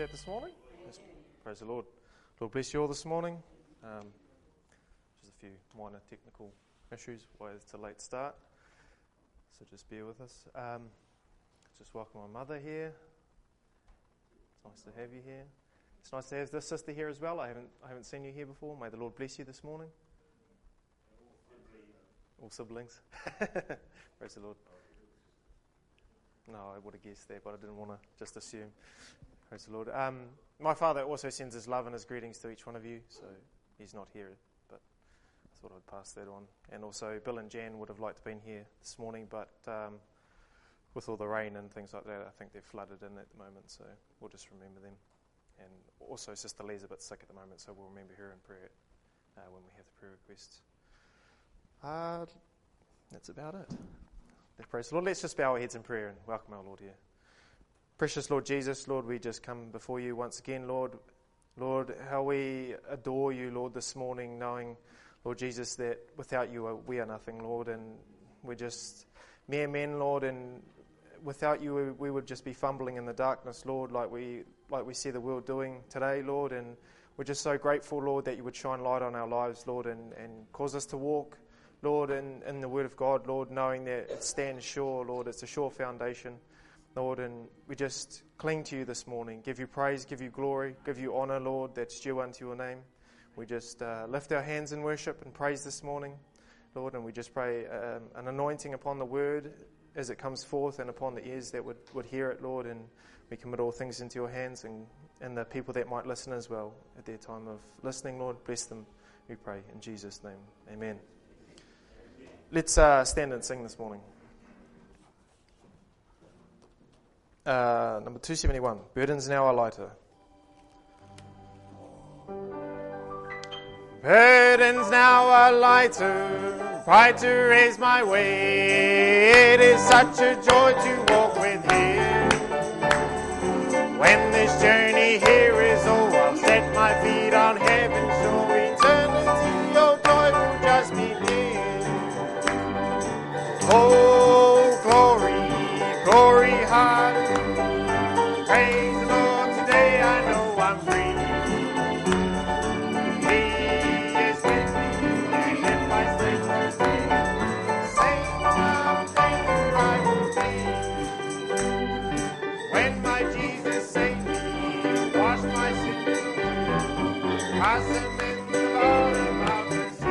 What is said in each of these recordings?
that this morning? Yes. Praise the Lord. Lord bless you all this morning. Just a few minor technical issues why it's a late start, so just bear with us. Just welcome my mother here. It's nice to have you here. It's nice to have this sister here as well. I haven't seen you here before. May the Lord bless you this morning. All siblings. Praise the Lord. No, I would have guessed that, but I didn't want to just assume. Praise the Lord. My father also sends his love and his greetings to each one of you, so he's not here, but I thought I'd pass that on. And also Bill and Jan would have liked to have been here this morning, but with all the rain and things like that, I think they're flooded in at the moment, so we'll just remember them. And also Sister Lee's a bit sick at the moment, so we'll remember her in prayer when we have the prayer requests. That's about it. Praise the Lord. Let's just bow our heads in prayer and welcome our Lord here. Precious Lord Jesus, Lord, we just come before you once again, Lord. Lord, how we adore you, Lord, this morning, knowing, Lord Jesus, that without you we are nothing, Lord, and we're just mere men, Lord, and without you we would just be fumbling in the darkness, Lord, like we see the world doing today, Lord, and we're just so grateful, Lord, that you would shine light on our lives, Lord, and cause us to walk, Lord, in the Word of God, Lord, knowing that it stands sure, Lord, it's a sure foundation, Lord, and we just cling to you this morning, give you praise, give you glory, give you honour, Lord, that's due unto your name. We just lift our hands in worship and praise this morning, Lord, and we just pray an anointing upon the Word as it comes forth and upon the ears that would hear it, Lord, and we commit all things into your hands and the people that might listen as well at their time of listening, Lord, bless them, we pray, in Jesus' name, amen. Let's stand and sing this morning. Number 271, Burdens Now Are Lighter. Burdens now are lighter, brighter is my way. It is such a joy to walk with Him. When this journey here is over, I'll set my feet on heaven's shore. Eternity, your joy will just begin. Oh, glory, glory, hallelujah. Praise the Lord, today I know I'm free. He is with me, and if I stay close to Him, same mountain I will be. When my Jesus saved me, washed my sins away, cast them in the bottom of the sea.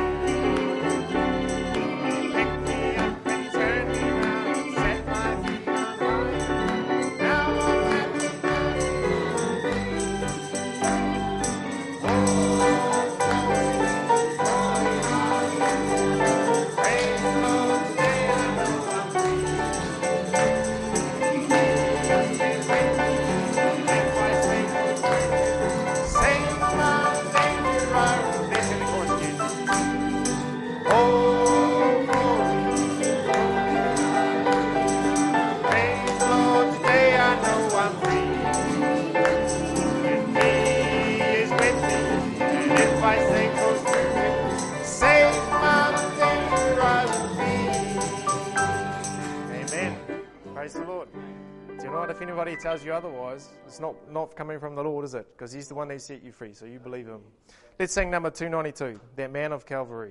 If anybody tells you otherwise, it's not coming from the Lord, is it? Because He's the one that set you free, so you believe Him. Let's sing number 292, That Man of Calvary.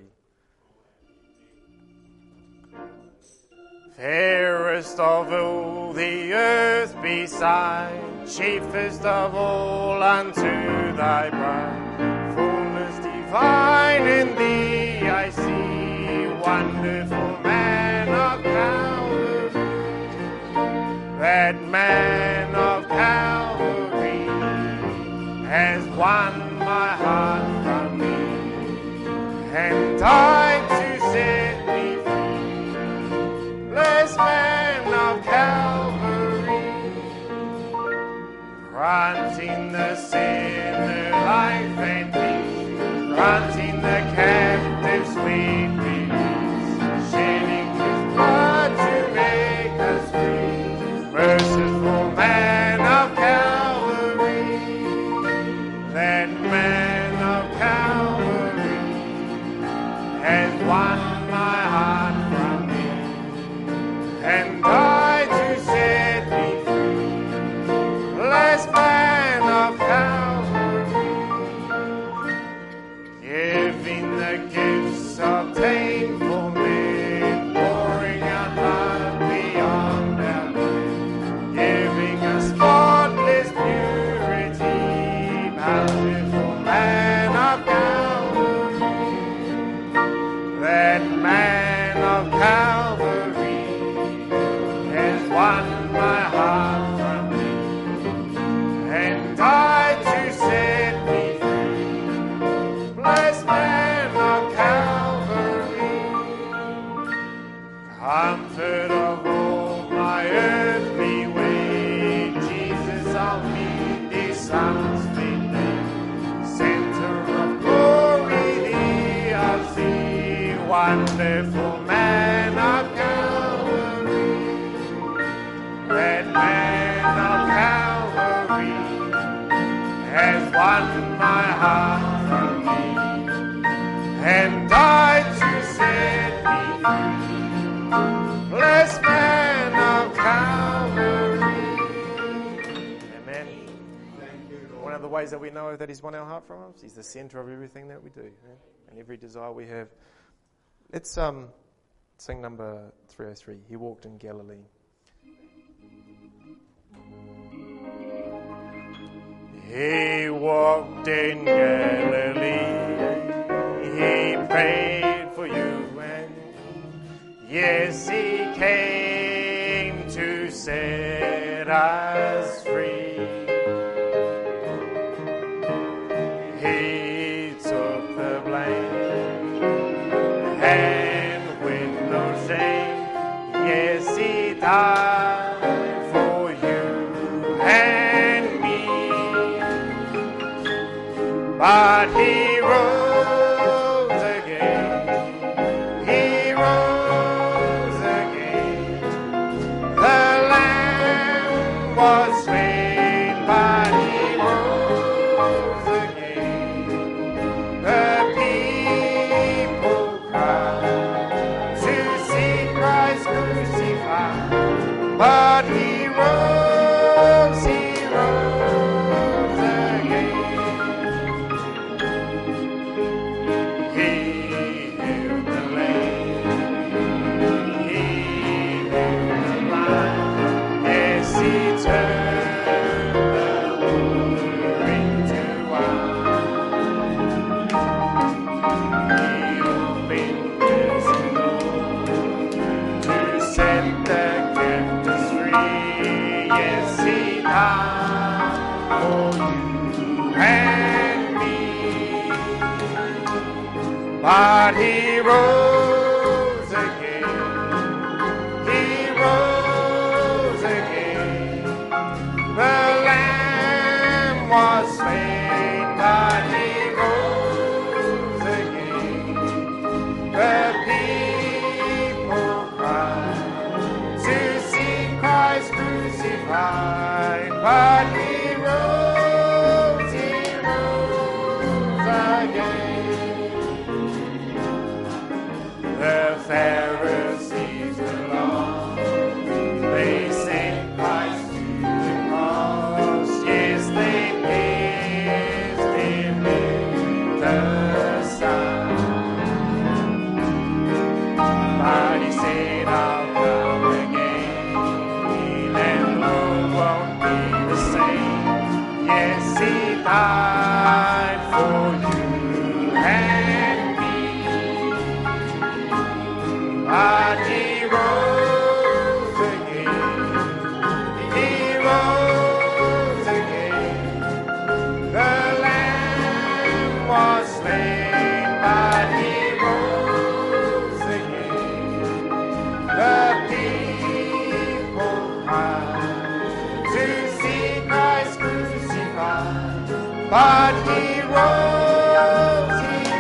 Fairest of all the earth beside, chiefest of all unto thy bride, fullness divine in thee I see, wonderful man of Calvary. That man of Calvary has won my heart from me and died to set me free. Blessed man of Calvary, granting the sinner life and peace, granting the captive sweet release, shedding His blood to make us free. Merciful man of Calvary, that man of Calvary has won my heart from me and died to set me free. Blessed man of giving the gifts obtained for men, pouring out love beyond our measure, giving us spotless purity, bountiful man of Calvary, that man of Calvary has won my heart from me and died to set me free. Blessed man of Calvary, comfort of all my earthly way, Jesus of me, these sons made me, center of glory, thee I see, wonderful man of Calvary, that man of Calvary has won my heart from me and died to set me free. Blessed man of Calvary. Amen. One of the ways that we know that he's won our heart from us, he's the center of everything that we do, and every desire we have. Let's sing number 303, He Walked in Galilee. He walked in Galilee, he prayed for you, and yes, he came to set us free. He took the blame, and with no shame, yes, he died for you and me. But he rose again, he rose again. The Lamb was slain, but he rose again. The people cried to see Christ crucified, but he rose again. He healed the lame, he healed the blind, yes, he turned the water into wine. He opened his door to set the captives free, yes, he died for you and me. But he rose again, he rose again. The Lamb was slain, but he rose again. The people cried to see Christ crucified, but he rose again. The Pharisees along, they sent Christ to the cross. Yes, they pierced him in the side. But he said, I'll come again, and the world won't be the same. Yes, he died for you and me. But he rose again, he rose again. The Lamb was slain, but he rose again. The people cried to see Christ crucified, but he rose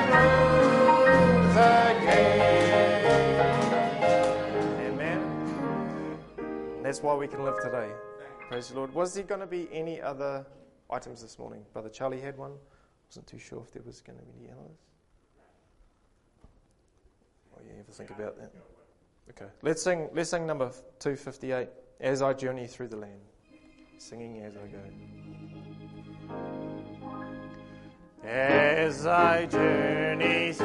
again. Amen. That's why we can live today. Praise the Lord. Was there going to be any other items this morning? Brother Charlie had one. Wasn't too sure if there was going to be any others. Oh, yeah, have to think about that. Okay, let's sing number 258, As I Journey Through the Land. Singing as I go. As I journey through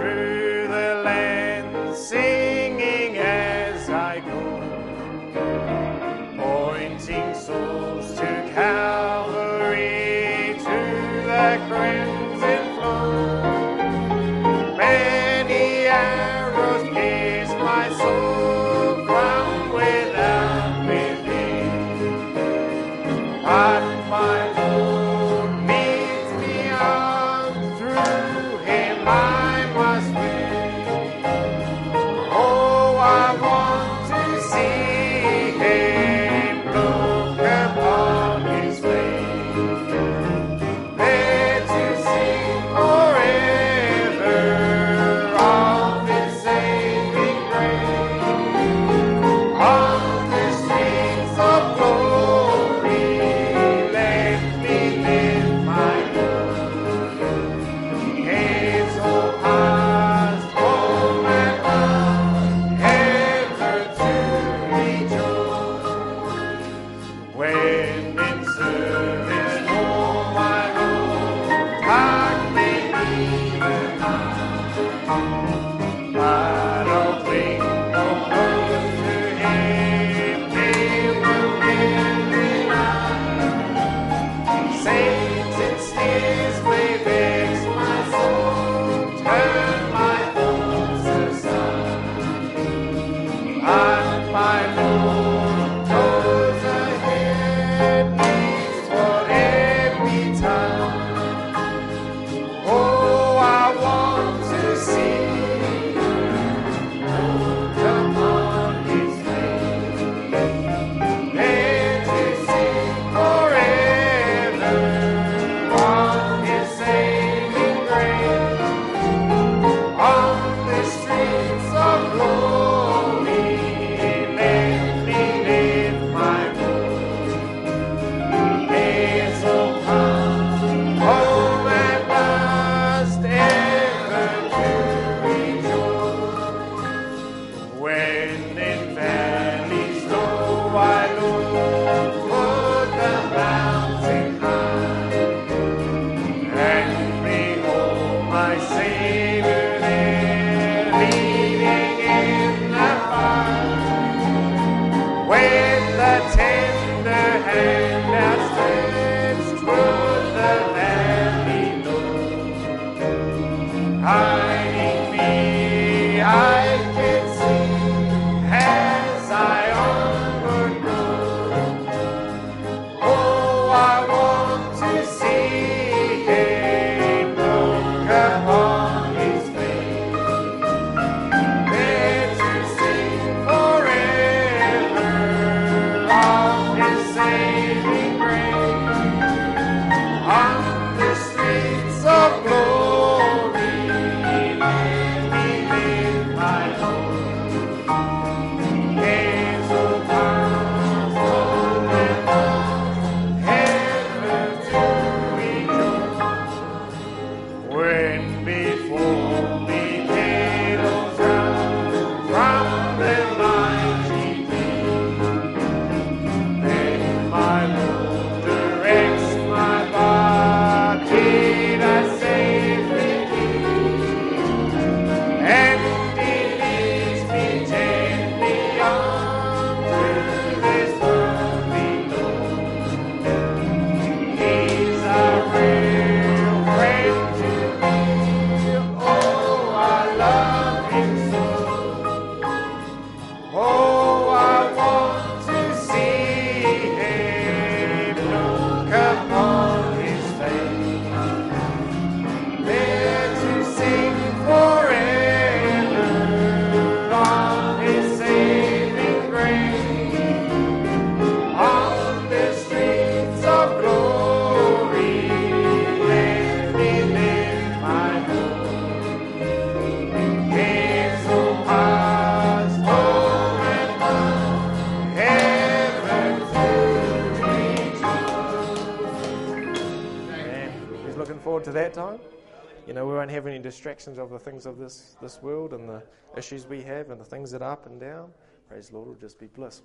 To that time, we won't have any distractions of the things of this world and the issues we have and the things that are up and down. Praise the Lord, it'll just be bliss.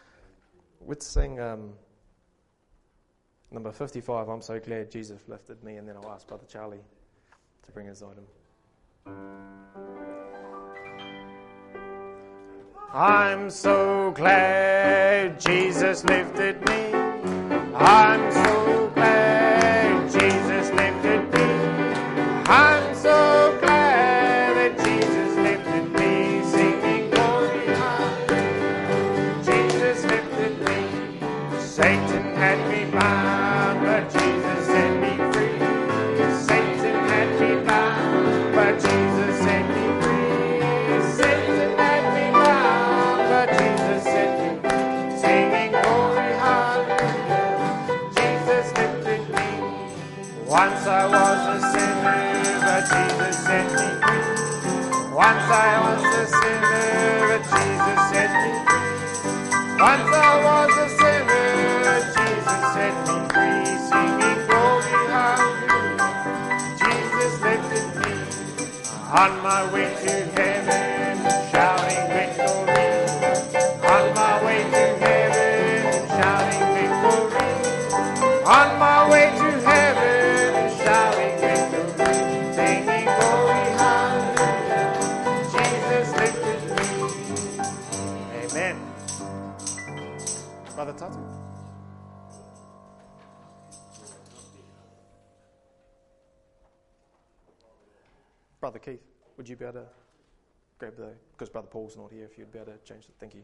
We'd sing number 55, I'm so glad Jesus lifted me, and then I'll ask Brother Charlie to bring his item. I'm so glad Jesus lifted me. I'm so glad Jesus lifted me. I'm so glad that Jesus lifted me, singing glory, hallelujah. Jesus lifted me. Satan had me bound, but Jesus set me free. Satan had me bound, but Jesus set me free. Satan had me bound, but Jesus set me free. Singing glory, hallelujah. Jesus lifted me. Once I was a sinner, but Jesus set me free. Once I was a sinner, but Jesus set me free. Once I was a sinner, but Jesus set me free. Singing glory, hallelujah. Jesus lifted me. On my way to heaven, shouting victory. On my way to heaven, shouting victory. On my way to heaven, shouting victory. Singing glory, hallelujah. Tatu. Brother Keith, would you be able to grab because Brother Paul's not here, if you'd be able to change it. Thank you.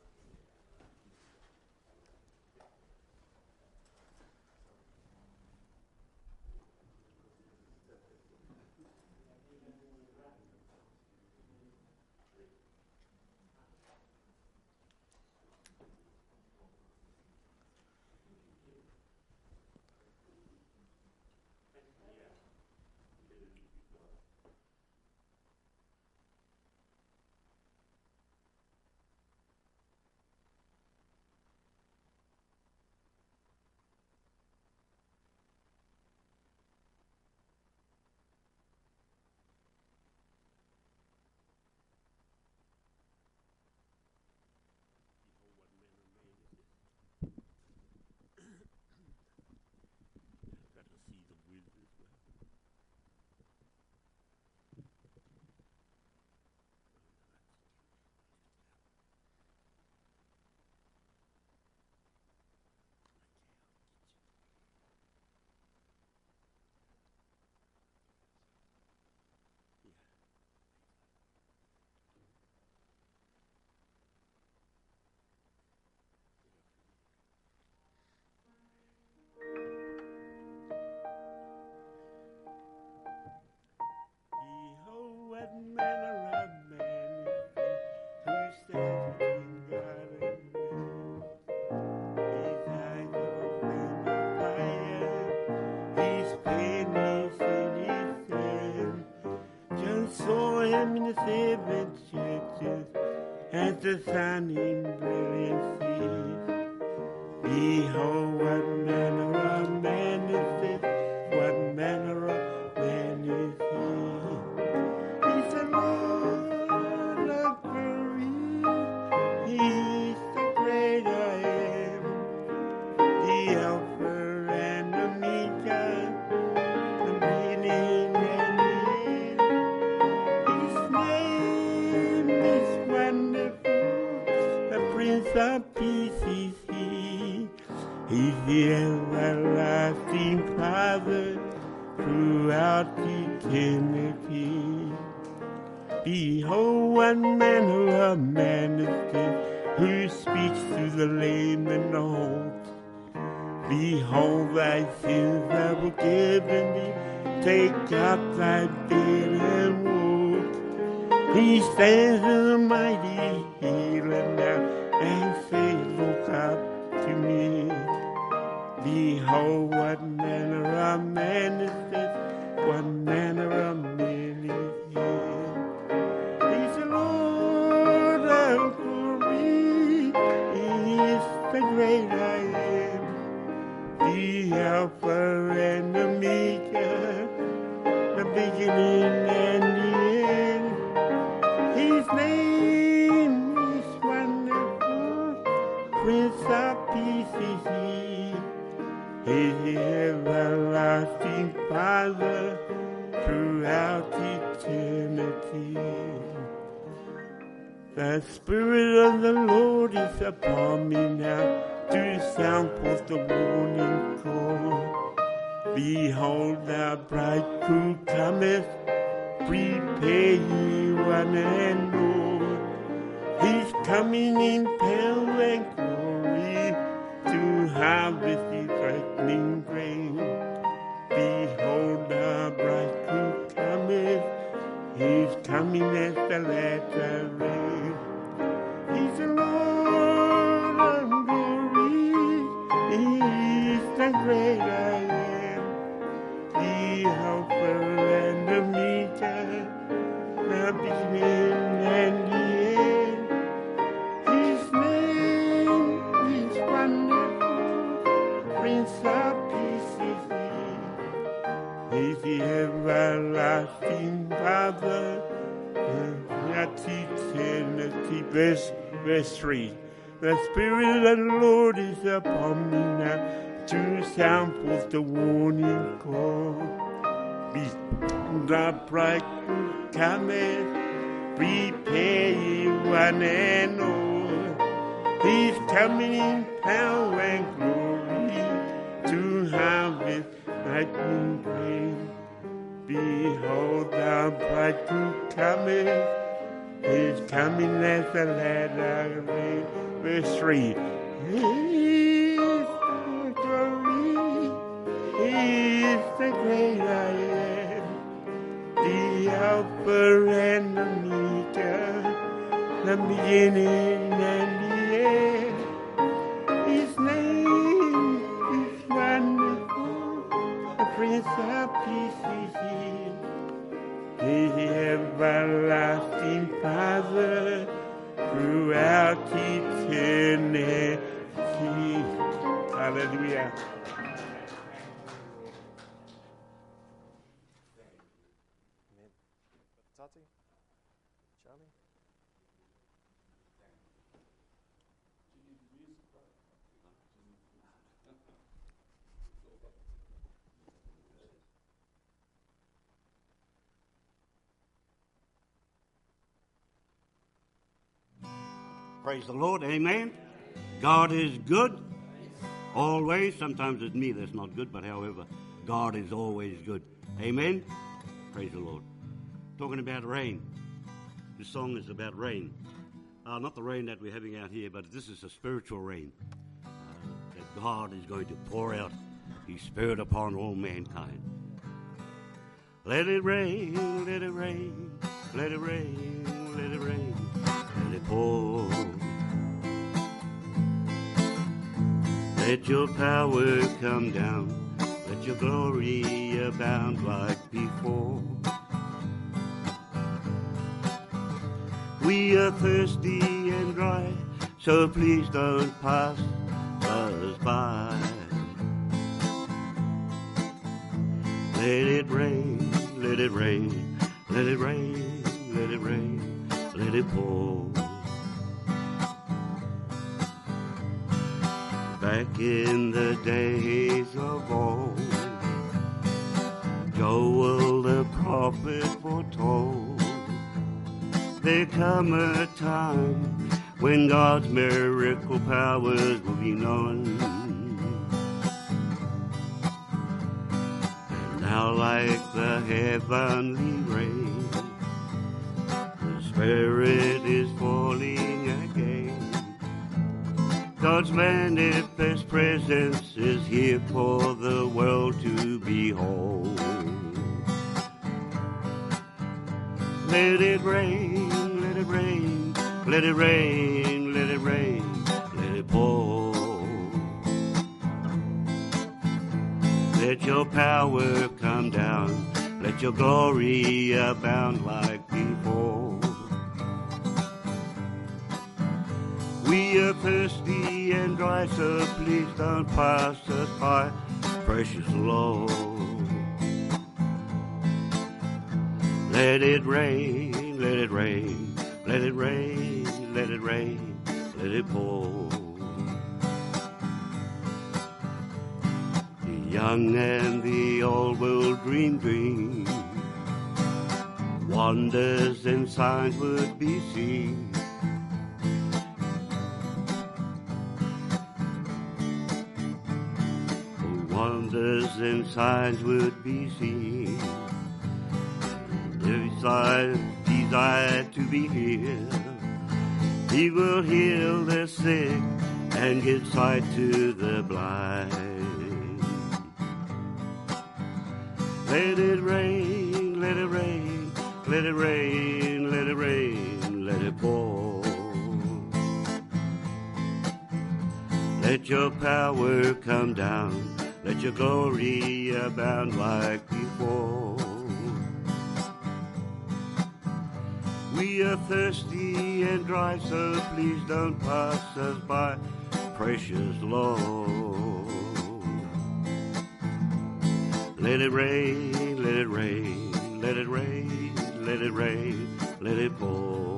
As the sun in brilliancy, behold what manner of man is this, what manner of man is he. He's the Lord of glory, he's the great I am, the Alpha and Omega, the beginning and the end. His name is wonderful, the Prince of Peace is he. He's the everlasting Father throughout eternity. Behold, what manner of man is this, who speaks to the lame and the halt. Behold, thy sins are forgiven thee, take up thy bed and walk. He stands as a mighty healer now, and says, look up to me. Behold, what manner of man is this, what manner of man is he. He's the Lord of glory, he is the great I am, the Alpha and Omega, the beginning and the end. His name is wonderful, Prince of Peace is he. He's the everlasting Father throughout eternity. The Spirit of the Lord is upon me now, to sound forth the warning call. Behold, the bridegroom cometh, prepare ye one and all. He's coming in power and glory to harvest his ripening grain. Behold, the bridegroom cometh, he's coming as the latter rain. He's the Lord of glory, he's the great I am, the Alpha and Omega, the beginning and the end. His name is wonderful, Prince of Peace is he. He's the everlasting Father, eternity. Verse 3. The Spirit of the Lord is upon me now, to sound forth the warning call. The bridegroom cometh, prepare ye one and all. He's coming in power and glory to harvest lightning grain. Behold, the bridegroom cometh. He's coming as the latter rain. Verse 3. He is the glory. He is the great I am. The Alpha and Omega, the beginning and the end. His name is wonderful. The Prince of Peace is here. The everlasting Father throughout eternity. Hallelujah. Tati? Charlie? Praise the Lord, amen. God is good, always. Sometimes it's me that's not good, but however, God is always good. Amen. Praise the Lord. Talking about rain. This song is about rain. Not the rain that we're having out here, but this is a spiritual rain. That God is going to pour out His Spirit upon all mankind. Let it rain, let it rain, let it rain, let it rain, let it pour. Let your power come down, let your glory abound like before. We are thirsty and dry, so please don't pass us by. Let it rain, let it rain, let it rain, let it rain, let it pour. Back in the days of old, Joel the prophet foretold, there come a time when God's miracle powers will be known. And now like the heavenly rain, the Spirit is falling again. God's manifest presence is here for the world to behold. Let it rain, let it rain, let it rain, let it rain, let it pour. Let your power come down, let your glory abound like before. We are thirsty and dry, so please don't pass us by, precious Lord. Let it rain, let it rain, let it rain, let it rain, let it pour. The young and the old will dream dreams, wonders and signs would be seen. Wonders and signs would be seen. Desire to be healed. He will heal the sick and give sight to the blind. Let it rain, let it rain, let it rain, let it rain, let it pour. Let your power come down, let your glory abound like before. We are thirsty and dry, so please don't pass us by, precious Lord. Let it rain, let it rain, let it rain, let it rain, let it pour.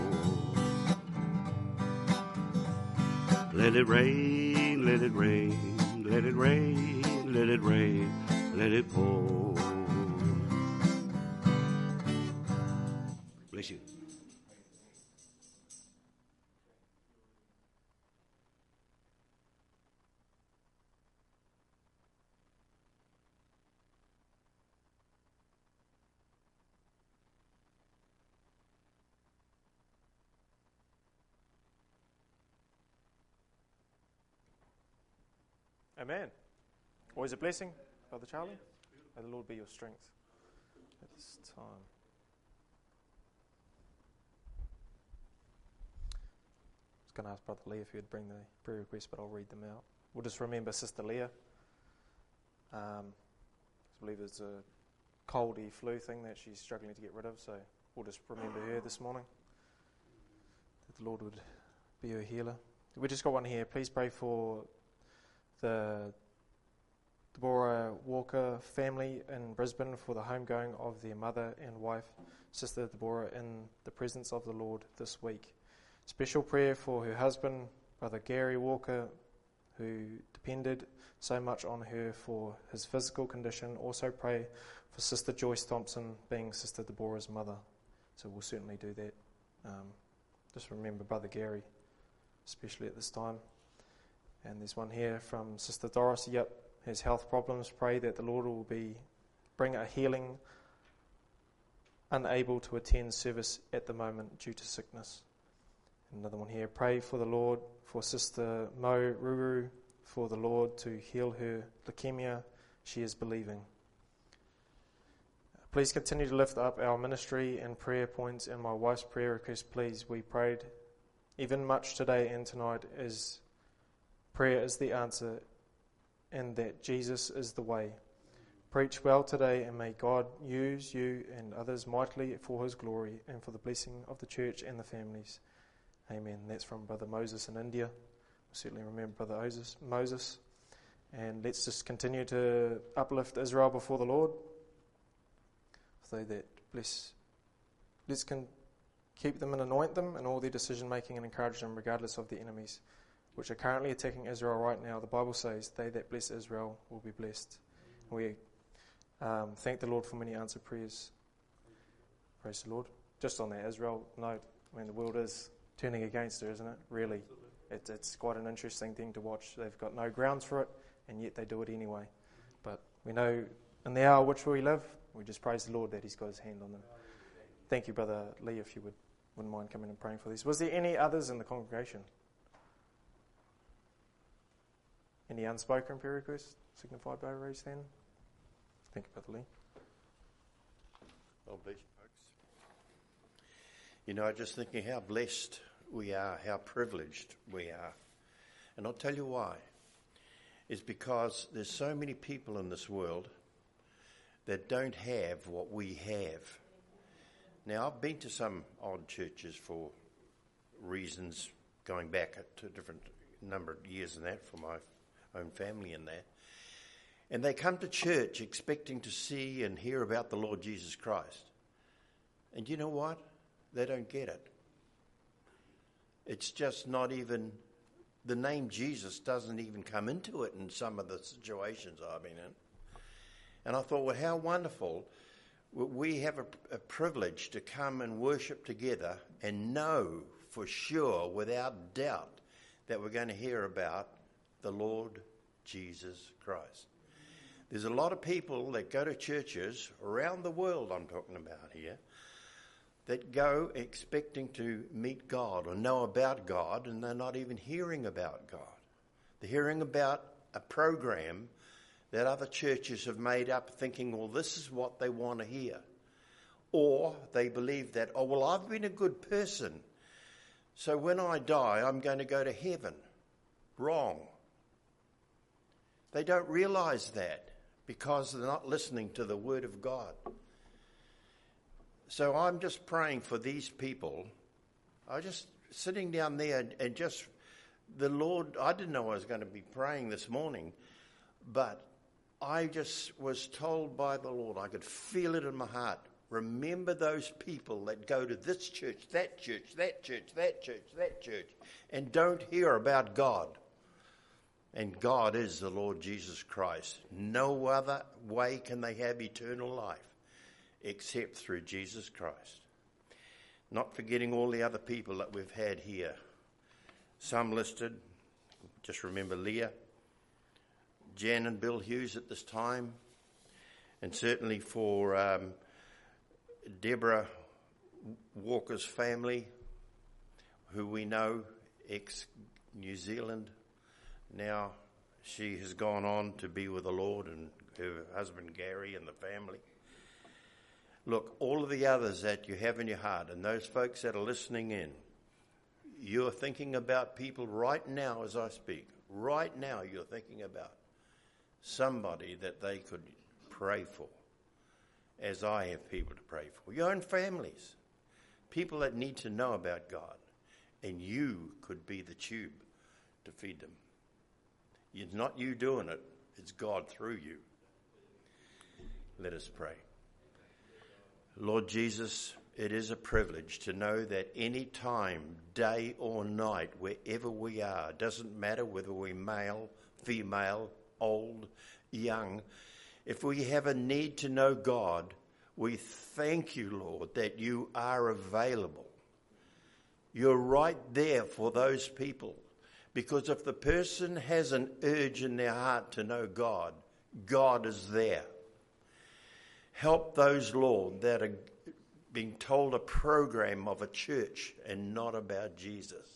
Let it rain, let it rain, let it rain, let it rain, let it pour. Bless you. Amen. Always a blessing, Brother Charlie. May the Lord be your strength at this time. I was going to ask Brother Lee if he would bring the prayer requests, but I'll read them out. We'll just remember Sister Leah. I believe it's a coldy flu thing that she's struggling to get rid of, so we'll just remember her this morning, that the Lord would be her healer. We just got one here. Please pray for the Deborah Walker family in Brisbane for the homegoing of their mother and wife, Sister Deborah, in the presence of the Lord this week. Special prayer for her husband, Brother Gary Walker, who depended so much on her for his physical condition. Also pray for Sister Joyce Thompson, being Sister Deborah's mother. So we'll certainly do that. Just remember Brother Gary, especially at this time. And there's one here from Sister Doris. Yep, has health problems. Pray that the Lord will bring a healing, unable to attend service at the moment due to sickness. Another one here. Pray for the Lord for Sister Mo Ruru, for the Lord to heal her leukemia. She is believing. Please continue to lift up our ministry and prayer points and my wife's prayer request, please. We prayed even much today and tonight as prayer is the answer and that Jesus is the way. Preach well today and may God use you and others mightily for his glory and for the blessing of the church and the families. Amen. That's from Brother Moses in India. We'll certainly remember Brother Moses. And let's just continue to uplift Israel before the Lord. So that let's keep them and anoint them in all their decision making and encourage them regardless of the enemies which are currently attacking Israel right now. The Bible says, they that bless Israel will be blessed. We thank the Lord for many answered prayers. Praise the Lord. Just on that Israel note, I mean, the world is turning against her, isn't it? Really. It's quite an interesting thing to watch. They've got no grounds for it, and yet they do it anyway. But we know in the hour which we live, we just praise the Lord that he's got his hand on them. Thank you, Brother Lee, if you wouldn't mind coming and praying for this. Was there any others in the congregation? Any unspoken prayer requests signified by a raised hand? Thank you, Brother Lee. Oh, bless you, folks. You know, I'm just thinking how blessed we are, how privileged we are. And I'll tell you why. It's because there's so many people in this world that don't have what we have. Now, I've been to some odd churches for reasons going back to a different number of years and that for my own family and that. And they come to church expecting to see and hear about the Lord Jesus Christ. And you know what? They don't get it. It's just not even, the name Jesus doesn't even come into it in some of the situations I've been in. And I thought, well, how wonderful. We have a privilege to come and worship together and know for sure, without doubt, that we're going to hear about the Lord Jesus Christ. There's a lot of people that go to churches around the world, I'm talking about here, that go expecting to meet God or know about God, and they're not even hearing about God. They're hearing about a program that other churches have made up thinking, well, this is what they want to hear. Or they believe that, oh, well, I've been a good person, so when I die, I'm going to go to heaven. Wrong. They don't realize that because they're not listening to the Word of God. So I'm just praying for these people. I was just sitting down there and just, the Lord, I didn't know I was going to be praying this morning, but I just was told by the Lord, I could feel it in my heart. Remember those people that go to this church, that church, that church, that church, that church, and don't hear about God. And God is the Lord Jesus Christ. No other way can they have eternal life except through Jesus Christ. Not forgetting all the other people that we've had here. Some listed, just remember Leah, Jan and Bill Hughes at this time, and certainly for Deborah Walker's family, who we know, ex-New Zealand. Now She has gone on to be with the Lord, and her husband Gary and the family. Look, all of the others that you have in your heart, and those folks that are listening in, you're thinking about people right now as I speak. Right now you're thinking about somebody that they could pray for, as I have people to pray for. Your own families, people that need to know about God, and you could be the tube to feed them. It's not you doing it, it's God through you. Let us pray. Lord Jesus, it is a privilege to know that any time, day or night, wherever we are, doesn't matter whether we're male, female, old, young, if we have a need to know God, we thank you, Lord, that you are available. You're right there for those people. Because if the person has an urge in their heart to know God, God is there. Help those, Lord, that are being told a program of a church and not about Jesus.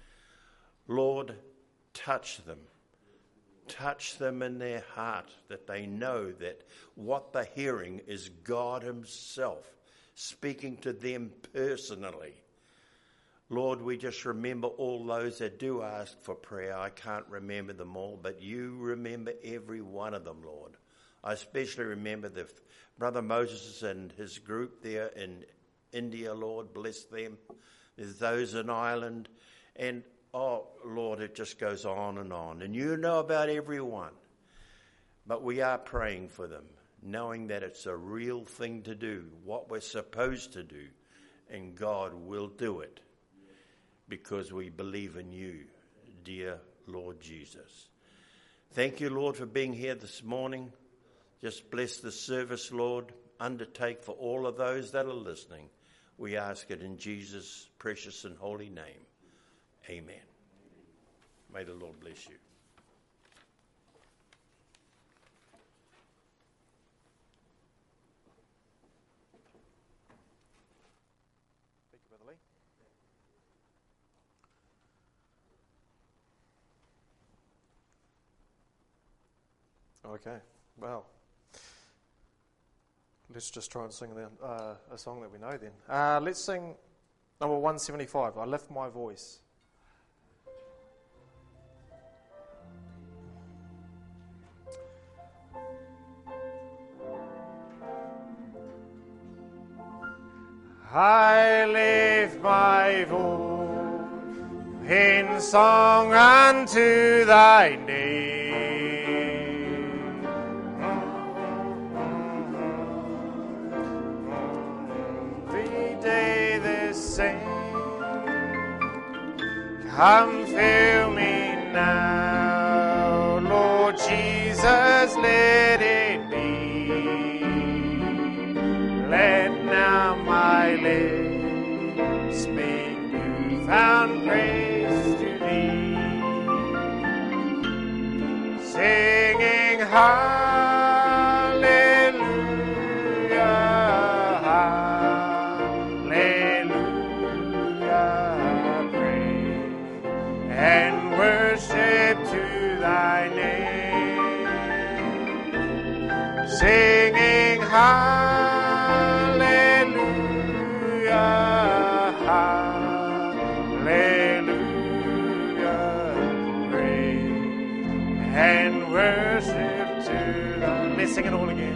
Lord, touch them. Touch them in their heart, that they know that what they're hearing is God himself speaking to them personally. Lord, we just remember all those that do ask for prayer. I can't remember them all, but you remember every one of them, Lord. I especially remember the Brother Moses and his group there in India, Lord. Bless them. There's those in Ireland. And, oh, Lord, it just goes on. And you know about everyone. But we are praying for them, knowing that it's a real thing to do, what we're supposed to do, and God will do it. Because we believe in you, dear Lord Jesus. Thank you, Lord, for being here this morning. Just bless the service, Lord. Undertake for all of those that are listening. We ask it in Jesus' precious and holy name. Amen. May the Lord bless you. Thank you, Brother Lee. Okay, well, let's just try and sing a song that we know then. Let's sing number 175, I Lift My Voice. I lift my voice in song unto thy name. Come fill me now, Lord Jesus, let it be. Let now my lips speak newfound praise to thee, singing hallelujah, and worship to thy name, singing hallelujah, hallelujah, praise and worship to thy. Let's sing it all again.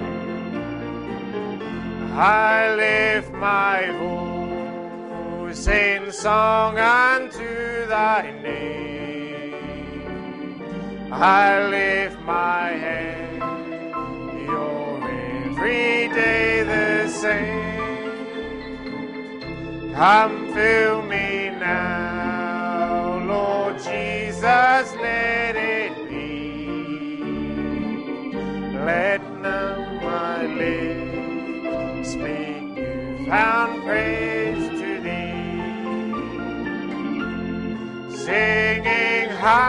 I lift my voice in song unto thy name. I lift my hand, you're every day the same. Come fill me now, Lord Jesus, let it be. Let now my lips speak newfound praise to thee, singing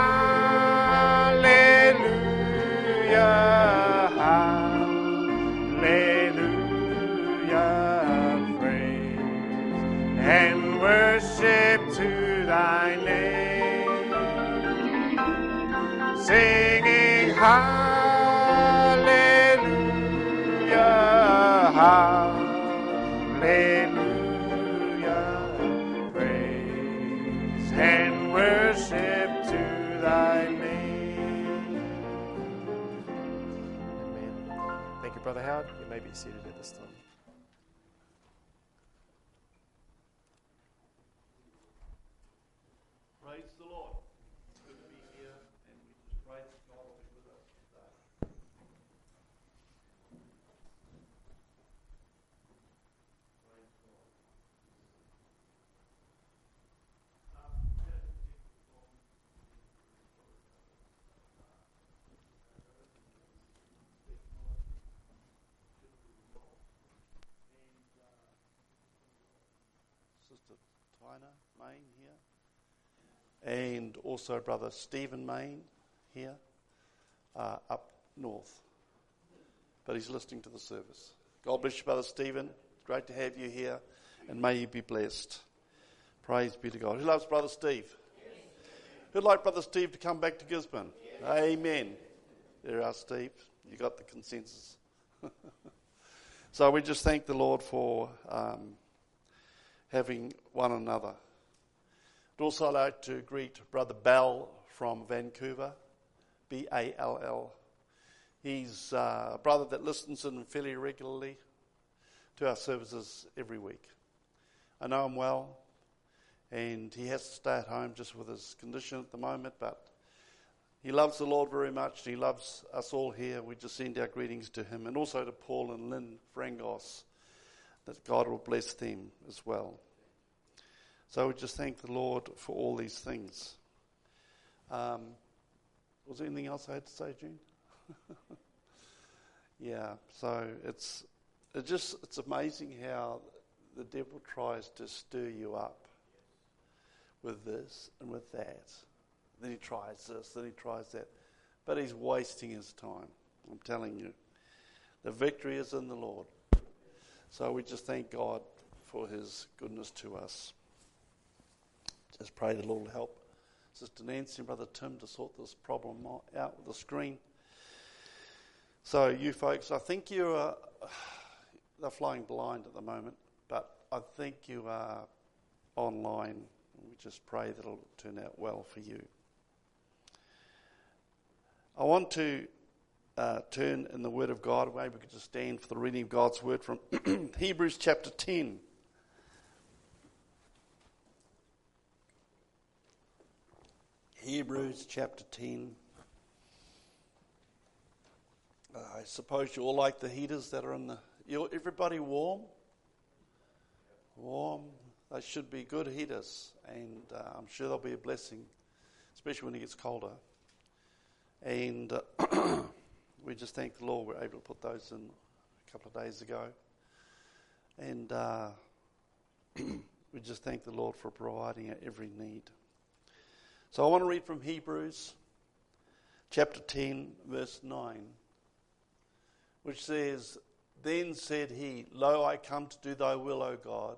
hallelujah, hallelujah, praise and worship to thy name, singing Hallelujah, hallelujah, praise and worship to thy name. Amen. Thank you, Brother Howard. You may be seated at this time. Praise the Lord. It's good to be here, and we just pray that God will be with us today. Praise God. Sister Tina Main here. And also Brother Stephen Main here, up north. But he's listening to the service. God bless you, Brother Stephen. Great to have you here, and may you be blessed. Praise be to God. Who loves Brother Steve? Yes. Who'd like Brother Steve to come back to Gisborne? Yes. Amen. There are, Steve. You got the consensus. So we just thank the Lord for having one another. I'd also like to greet Brother Bell from Vancouver, B-A-L-L. He's a brother that listens in fairly regularly to our services every week. I know him well, and he has to stay at home just with his condition at the moment, but he loves the Lord very much, and he loves us all here. We just send our greetings to him, and also to Paul and Lynn Frangos, that God will bless them as well. So we just thank the Lord for all these things. Was there anything else I had to say, June? Yeah, so it's amazing how the devil tries to stir you up with this and with that. Then he tries this, then he tries that. But he's wasting his time, I'm telling you. The victory is in the Lord. So we just thank God for his goodness to us. Just pray the Lord will help Sister Nancy and Brother Tim to sort this problem out with the screen. So you folks, I think they're flying blind at the moment, but I think you are online. We just pray that it'll turn out well for you. I want to turn in the Word of God. Maybe we could just stand for the reading of God's Word from Hebrews chapter 10. Hebrews chapter 10. I suppose you all like the heaters that are in the... Everybody warm? Warm. They should be good heaters, and I'm sure they'll be a blessing, especially when it gets colder. And we just thank the Lord we're able to put those in a couple of days ago. And we just thank the Lord for providing our every need. So I want to read from Hebrews chapter 10, verse 9, which says, "Then said he, Lo, I come to do thy will, O God.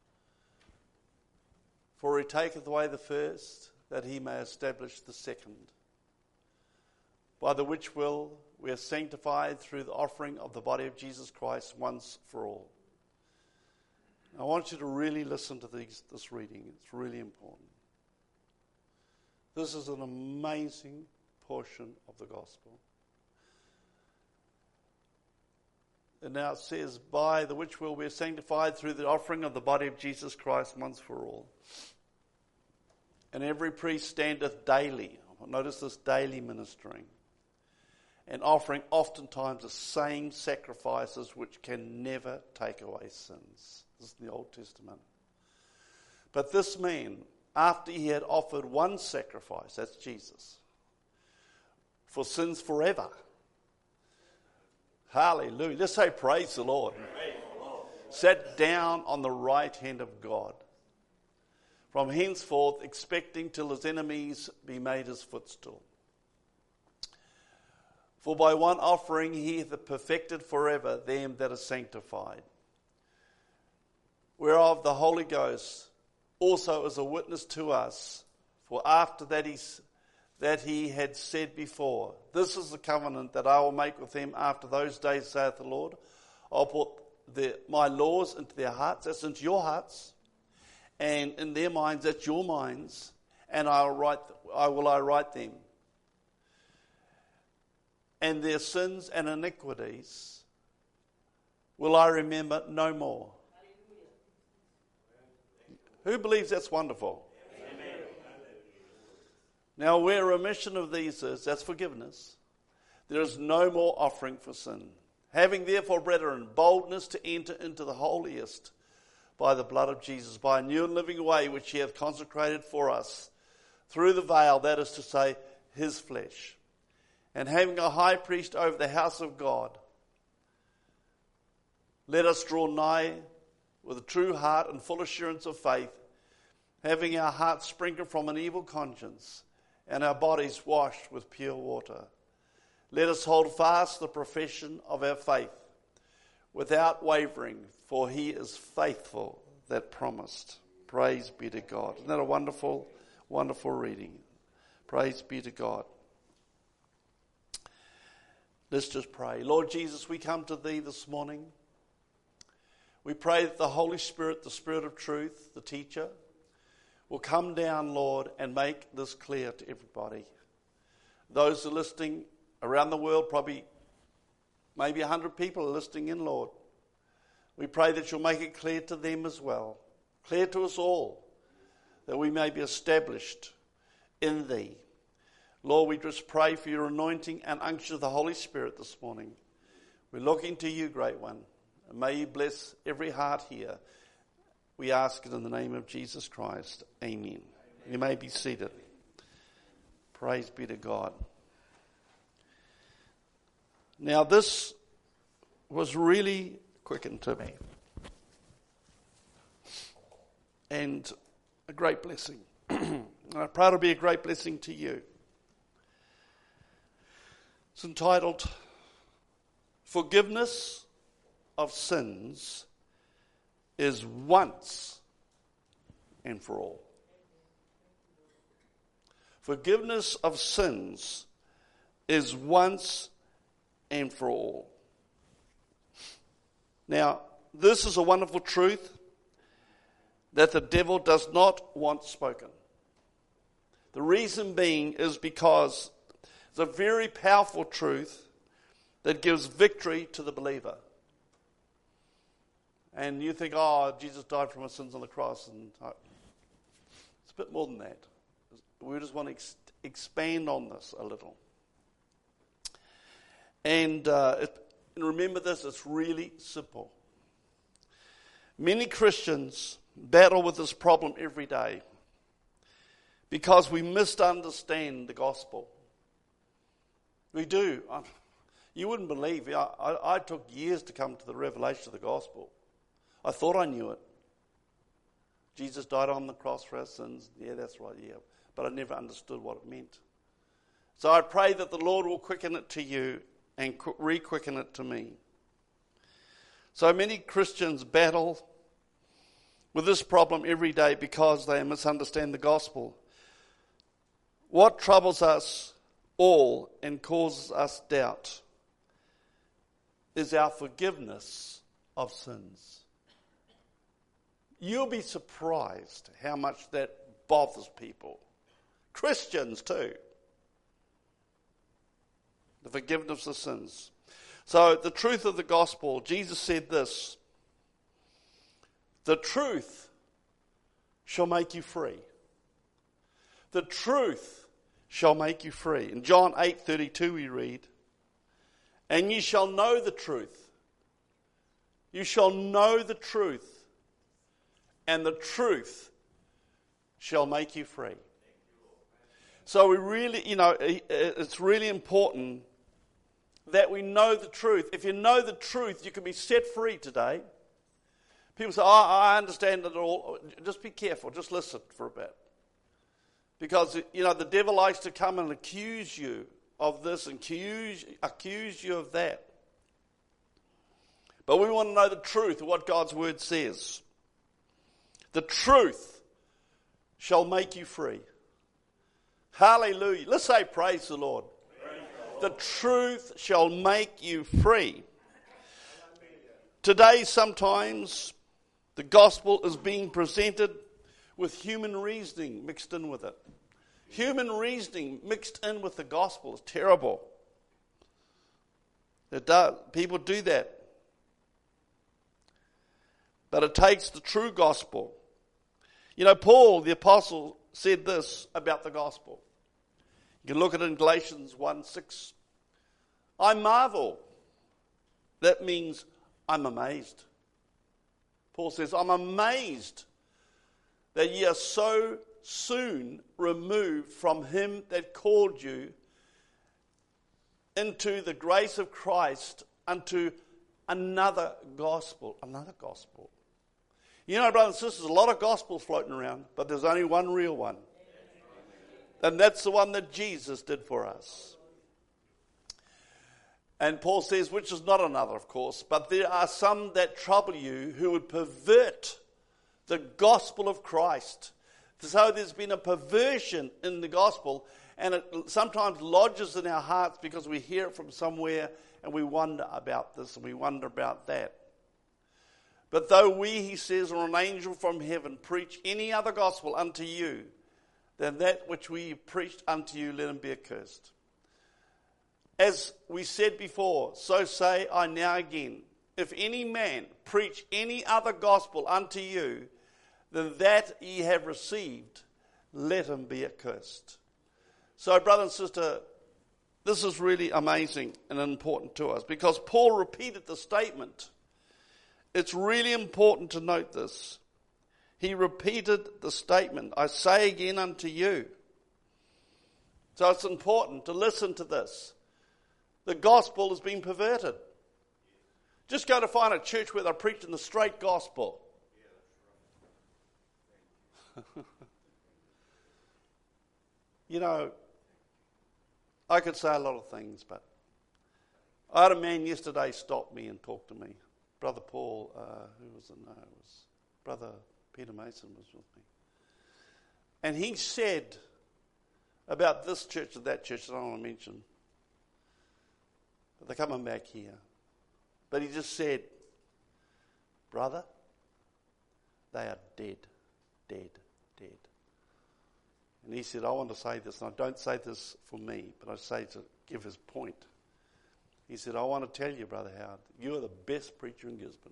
For he taketh away the first, that he may establish the second. By the which will we are sanctified through the offering of the body of Jesus Christ once for all." I want you to really listen to this reading. It's really important. This is an amazing portion of the gospel. And now it says, by the which will we are sanctified through the offering of the body of Jesus Christ once for all. And every priest standeth daily. Notice this, daily ministering. And offering oftentimes the same sacrifices which can never take away sins. This is in the Old Testament. But this man, after he had offered one sacrifice, that's Jesus, for sins forever. Hallelujah. Let's say praise the Lord. Praise the Lord. Sat down on the right hand of God. From henceforth expecting till his enemies be made his footstool. For by one offering he hath perfected forever them that are sanctified. Whereof the Holy Ghost also is a witness to us, for after that that he had said before. This is the covenant that I will make with them after those days, saith the Lord. I'll put my laws into their hearts, that's into your hearts, and in their minds, that's your minds, and I will write them. And their sins and iniquities will I remember no more. Who believes that's wonderful? Now, where remission of these is, that's forgiveness. There is no more offering for sin. Having therefore, brethren, boldness to enter into the holiest by the blood of Jesus, by a new and living way which he hath consecrated for us, through the veil, that is to say, his flesh. And having a high priest over the house of God, let us draw nigh with a true heart and full assurance of faith, having our hearts sprinkled from an evil conscience, and our bodies washed with pure water. Let us hold fast the profession of our faith without wavering, for he is faithful that promised. Praise be to God. Isn't that a wonderful, wonderful reading? Praise be to God. Let's just pray. Lord Jesus, we come to thee this morning. We pray that the Holy Spirit, the Spirit of truth, the teacher, will come down, Lord, and make this clear to everybody. Those who are listening around the world, probably maybe 100 people are listening in, Lord. We pray that you'll make it clear to them as well, clear to us all, that we may be established in thee. Lord, we just pray for your anointing and unction of the Holy Spirit this morning. We're looking to you, Great One, and may you bless every heart here. We ask it in the name of Jesus Christ. Amen. You may be seated. Praise be to God. Now this was really quickened to me. And a great blessing. I'm proud to be a great blessing to you. It's entitled, Forgiveness of Sins is Once and for All. Forgiveness of sins is once and for all. Now, this is a wonderful truth that the devil does not want spoken. The reason being is because it's a very powerful truth that gives victory to the believer. And you think, oh, Jesus died for my sins on the cross. And it's a bit more than that. We just want to expand on this a little. And remember this, it's really simple. Many Christians battle with this problem every day because we misunderstand the gospel. We do. You wouldn't believe. I took years to come to the revelation of the gospel. I thought I knew it. Jesus died on the cross for our sins. Yeah, that's right, yeah. But I never understood what it meant. So I pray that the Lord will quicken it to you and re-quicken it to me. So many Christians battle with this problem every day because they misunderstand the gospel. What troubles us all and causes us doubt is our forgiveness of sins. You'll be surprised how much that bothers people. Christians too. The forgiveness of sins. So the truth of the gospel, Jesus said this, the truth shall make you free. The truth shall make you free. In John 8:32 we read, and ye shall know the truth. You shall know the truth. And the truth shall make you free. So we really, it's really important that we know the truth. If you know the truth, you can be set free today. People say, I understand it all. Just be careful. Just listen for a bit. Because, the devil likes to come and accuse you of this and accuse you of that. But we want to know the truth of what God's word says. The truth shall make you free. Hallelujah. Let's say praise the Lord. The truth shall make you free. Today, sometimes the gospel is being presented with human reasoning mixed in with it. Human reasoning mixed in with the gospel is terrible. It does. People do that. But it takes the true gospel. You know, Paul, the apostle, said this about the gospel. You can look at it in Galatians 1:6. I marvel. That means I'm amazed. Paul says, I'm amazed that ye are so soon removed from him that called you into the grace of Christ unto another gospel. Another gospel. You know, brothers and sisters, a lot of gospels floating around, but there's only one real one. And that's the one that Jesus did for us. And Paul says, which is not another, of course, but there are some that trouble you who would pervert the gospel of Christ. So there's been a perversion in the gospel, and it sometimes lodges in our hearts because we hear it from somewhere and we wonder about this and we wonder about that. But though we, he says, or an angel from heaven preach any other gospel unto you than that which we preached unto you, let him be accursed. As we said before, so say I now again, if any man preach any other gospel unto you than that ye have received, let him be accursed. So, brother and sister, this is really amazing and important to us because Paul repeated the statement. It's really important to note this. He repeated the statement, I say again unto you. So it's important to listen to this. The gospel has been perverted. Just go to find a church where they're preaching the straight gospel. You know, I could say a lot of things, but I had a man yesterday stop me and talk to me. Brother Paul, who was it? No, it was Brother Peter Mason was with me. And he said about this church and that church that I don't want to mention, but they're coming back here. But he just said, brother, they are dead, dead, dead. And he said, I want to say this, and I don't say this for me, but I say to give his point. He said, I want to tell you, Brother Howard, you are the best preacher in Gisborne.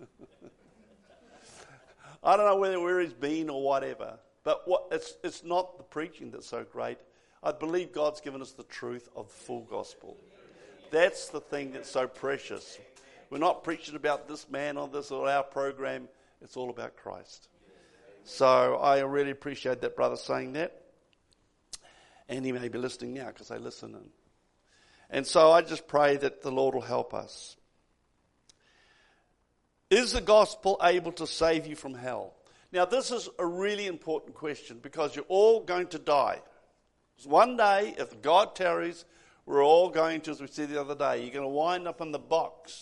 I don't know where he's been or whatever, but it's not the preaching that's so great. I believe God's given us the truth of the full gospel. That's the thing that's so precious. We're not preaching about this man or this or our program. It's all about Christ. So I really appreciate that brother saying that. And he may be listening now because I listen. And so I just pray that the Lord will help us. Is the gospel able to save you from hell? Now this is a really important question because you're all going to die. One day, if God tarries, we're all going to, as we said the other day, you're going to wind up in the box.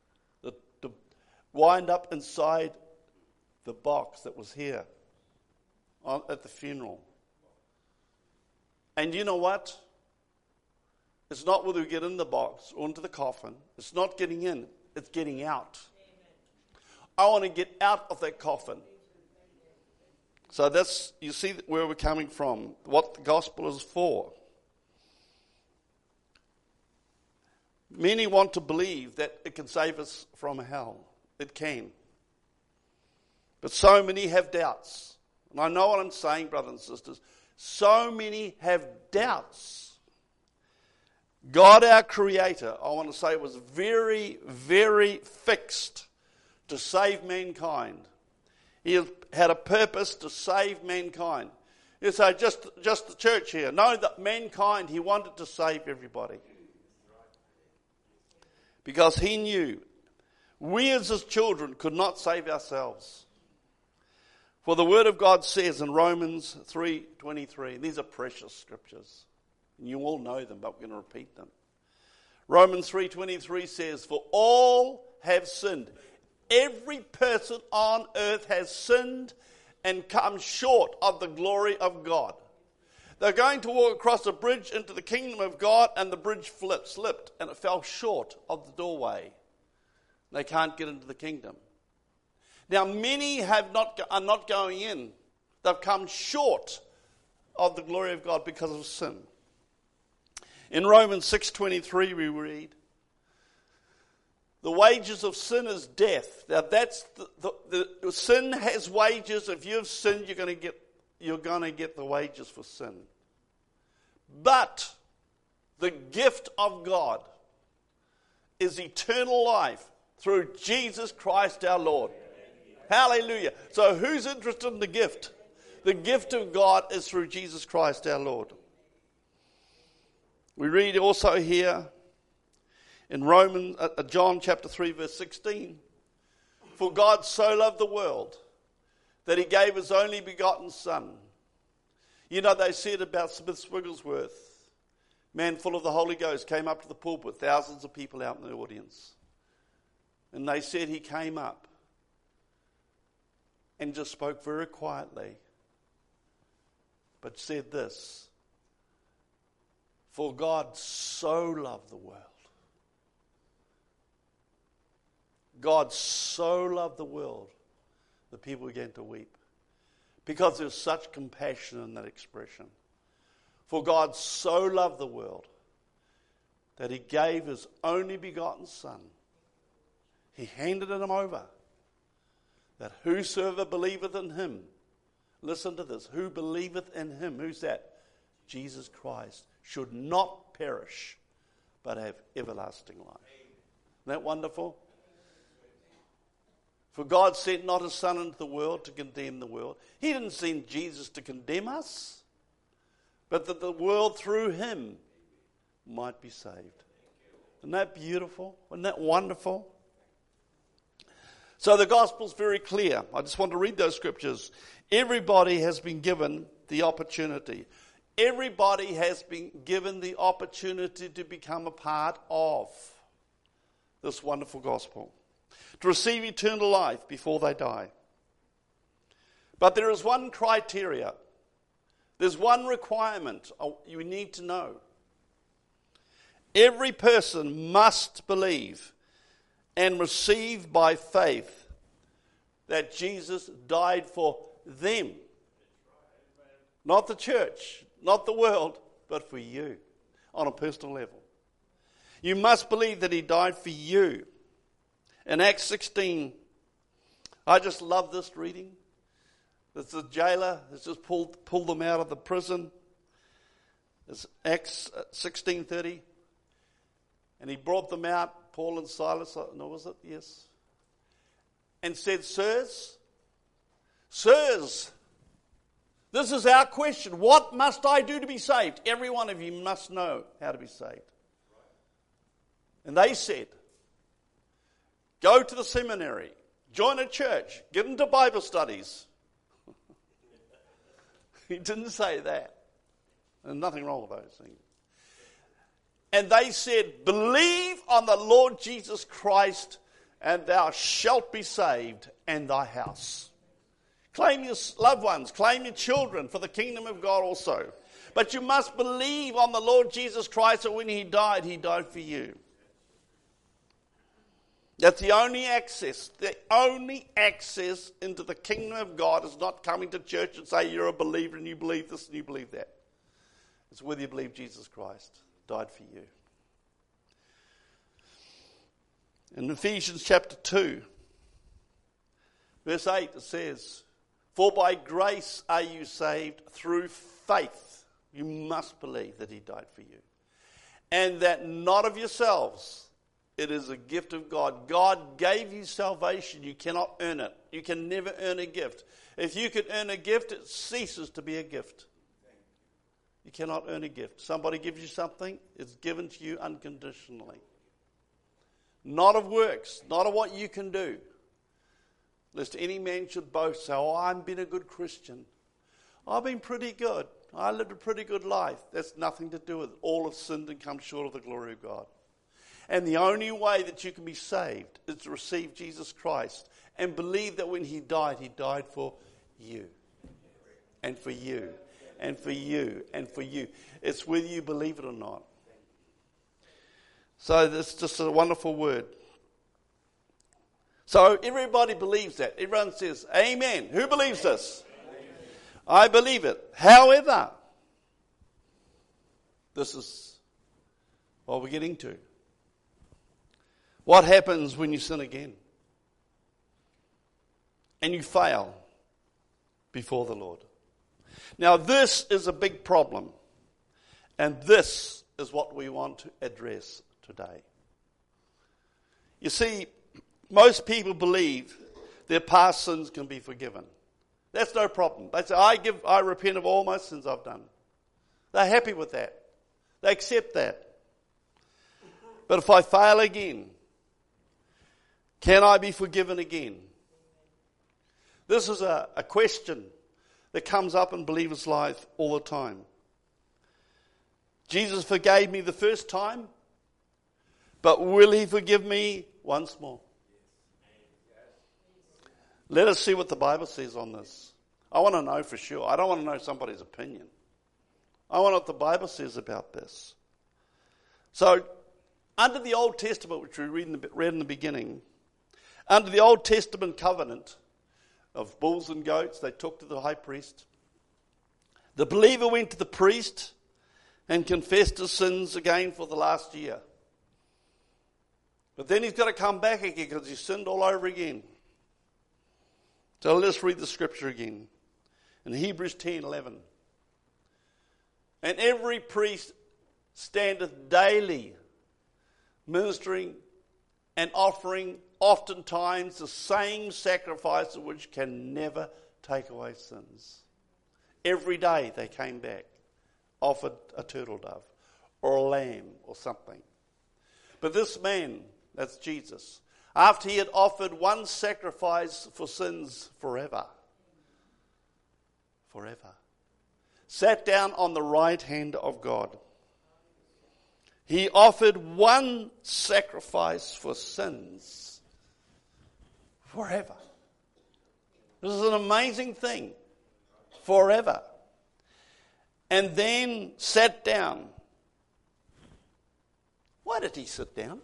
Wind up inside the box that was here at the funeral. And you know what? It's not whether we get in the box or into the coffin. It's not getting in. It's getting out. I want to get out of that coffin. So that's, you see where we're coming from, what the gospel is for. Many want to believe that it can save us from hell. It can. But so many have doubts. And I know what I'm saying, brothers and sisters. So many have doubts. God, our Creator, I want to say, was very, very fixed to save mankind. He had a purpose to save mankind. You say, just the church here. No, that mankind, he wanted to save everybody. Because he knew we as his children could not save ourselves. For the word of God says in Romans 3:23, these are precious scriptures. And you all know them, but we're going to repeat them. Romans 3:23 says, for all have sinned. Every person on earth has sinned and come short of the glory of God. They're going to walk across a bridge into the kingdom of God, and the bridge slipped, and it fell short of the doorway. They can't get into the kingdom. Now, many are not going in. They've come short of the glory of God because of sin. In Romans 6:23 we read, the wages of sin is death. Now that's the sin has wages. If you've sinned, you're going to get the wages for sin. But the gift of God is eternal life through Jesus Christ our Lord. Hallelujah. So who's interested in the gift? The gift of God is through Jesus Christ our Lord. We read also here in John chapter 3 verse 16, for God so loved the world that he gave his only begotten Son. You know, they said about Smith Wigglesworth, man full of the Holy Ghost, came up to the pulpit, thousands of people out in the audience. And they said he came up and just spoke very quietly, but said this, for God so loved the world. God so loved the world that people began to weep. Because there's such compassion in that expression. For God so loved the world that he gave his only begotten Son. He handed him over. That whosoever believeth in him, listen to this, who believeth in him, who's that? Jesus Christ, should not perish, but have everlasting life. Isn't that wonderful? For God sent not his Son into the world to condemn the world. He didn't send Jesus to condemn us, but that the world through him might be saved. Isn't that beautiful? Isn't that wonderful? So the gospel's very clear. I just want to read those scriptures. Everybody has been given the opportunity. Everybody has been given the opportunity to become a part of this wonderful gospel, to receive eternal life before they die. But there is one criteria. There's one requirement you need to know. Every person must believe and receive by faith that Jesus died for them. Not the church, not the world, but for you on a personal level. You must believe that he died for you. In Acts 16, I just love this reading. It's the jailer has just pulled them out of the prison. It's Acts 16:30. And he brought them out, Paul and Silas, no, was it? Yes. And said, sirs, this is our question. What must I do to be saved? Every one of you must know how to be saved. And they said, go to the seminary, join a church, get into Bible studies. He didn't say that. There's nothing wrong with those things. And they said, believe on the Lord Jesus Christ, and thou shalt be saved, and thy house. Claim your loved ones, claim your children for the kingdom of God also. But you must believe on the Lord Jesus Christ, that when he died for you. That's the only access. The only access into the kingdom of God is not coming to church and say you're a believer and you believe this and you believe that. It's whether you believe Jesus Christ died for you. In Ephesians chapter 2, verse 8, it says, for by grace are you saved through faith. You must believe that he died for you. And that not of yourselves. It is a gift of God. God gave you salvation. You cannot earn it. You can never earn a gift. If you could earn a gift, it ceases to be a gift. You cannot earn a gift. Somebody gives you something, it's given to you unconditionally. Not of works, not of what you can do. Lest any man should boast, say, oh, I've been a good Christian. I've been pretty good. I lived a pretty good life. That's nothing to do with it. All have sinned and come short of the glory of God. And the only way that you can be saved is to receive Jesus Christ and believe that when he died for you and for you and for you and for you. It's whether you believe it or not. So that's just a wonderful word. So everybody believes that. Everyone says, amen. Who believes this? Amen. I believe it. However, this is what we're getting to. What happens when you sin again? And you fail before the Lord. Now this is a big problem. And this is what we want to address today. You see, most people believe their past sins can be forgiven. That's no problem. They say, I repent of all my sins I've done. They're happy with that. They accept that. But if I fail again, can I be forgiven again? This is a question that comes up in believers' life all the time. Jesus forgave me the first time, but will he forgive me once more? Let us see what the Bible says on this. I want to know for sure. I don't want to know somebody's opinion. I want what the Bible says about this. So, under the Old Testament, which we read in the beginning, under the Old Testament covenant of bulls and goats they took to the high priest, the believer went to the priest and confessed his sins again for the last year. But then he's got to come back again because he sinned all over again. So let's read the scripture again. In Hebrews 10:11. And every priest standeth daily, ministering and offering oftentimes the same sacrifice which can never take away sins. Every day they came back, offered a turtle dove or a lamb or something. But this man, that's Jesus, after he had offered one sacrifice for sins forever, sat down on the right hand of God. He offered one sacrifice for sins forever. This is an amazing thing. Forever. And then sat down. Why did he sit down?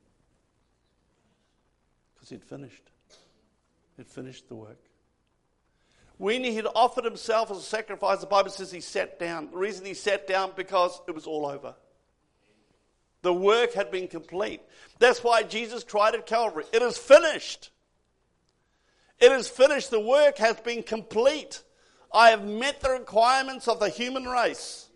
Because he'd finished. He'd finished the work. When he had offered himself as a sacrifice, the Bible says he sat down. The reason he sat down, because it was all over. The work had been complete. That's why Jesus cried at Calvary, "It is finished. It is finished. The work has been complete. I have met the requirements of the human race."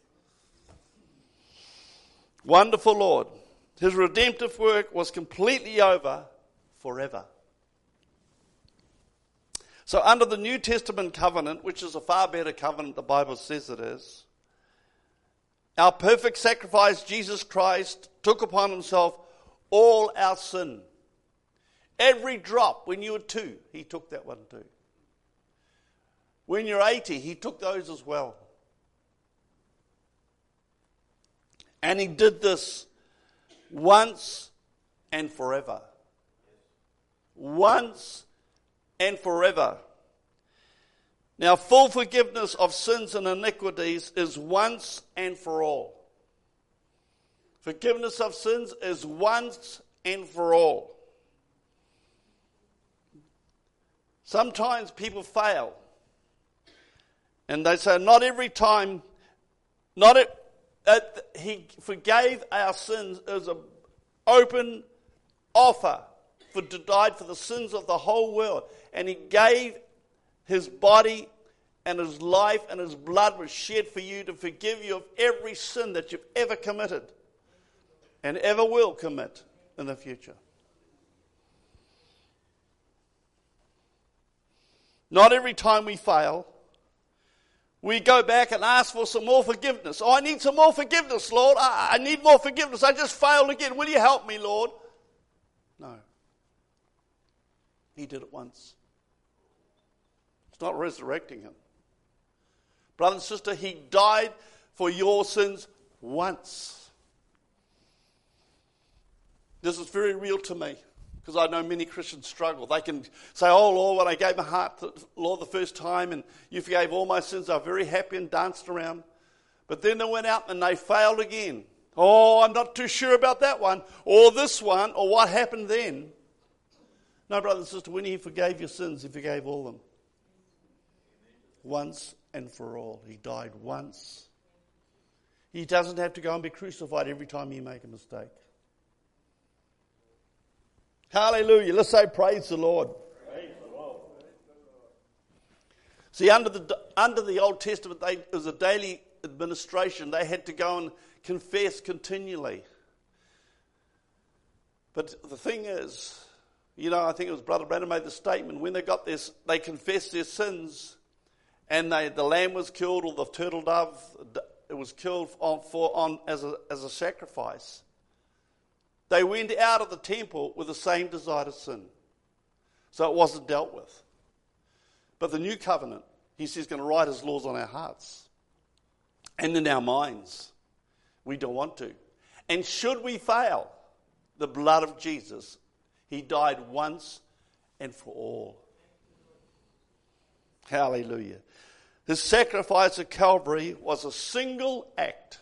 Wonderful Lord. His redemptive work was completely over forever. So under the New Testament covenant, which is a far better covenant, the Bible says it is, our perfect sacrifice, Jesus Christ, took upon himself all our sin. Every drop. When you were 2, he took that one too. When you're 80, he took those as well. And he did this once and forever. Once and forever. Now, full forgiveness of sins and iniquities is once and for all. Forgiveness of sins is once and for all. Sometimes people fail. And they say, not every time, he forgave our sins as an open offer to die for the sins of the whole world. And he gave his body and his life and his blood was shed for you to forgive you of every sin that you've ever committed and ever will commit in the future. Not every time we fail, we go back and ask for some more forgiveness. Oh, I need some more forgiveness, Lord. I need more forgiveness. I just failed again. Will you help me, Lord? No. He did it once. It's not resurrecting him. Brother and sister, he died for your sins once. This is very real to me. Because I know many Christians struggle. They can say, oh, Lord, when I gave my heart to Lord the first time and you forgave all my sins, I was very happy and danced around. But then they went out and they failed again. Oh, I'm not too sure about that one, or this one, or what happened then. No, brother and sister, when he forgave your sins, he forgave all of them. Once and for all. He died once. He doesn't have to go and be crucified every time you make a mistake. Hallelujah. Let's say praise the Lord. Praise the Lord. See, under the Old Testament, it was a daily administration. They had to go and confess continually. But the thing is, I think it was Brother Brandon made the statement, when they got this, they confessed their sins, and the lamb was killed, or the turtle dove, it was killed as a sacrifice. They went out of the temple with the same desire to sin. So it wasn't dealt with. But the new covenant, he says, going to write his laws on our hearts and in our minds. We don't want to. And should we fail, the blood of Jesus, he died once and for all. Hallelujah. His sacrifice at Calvary was a single act.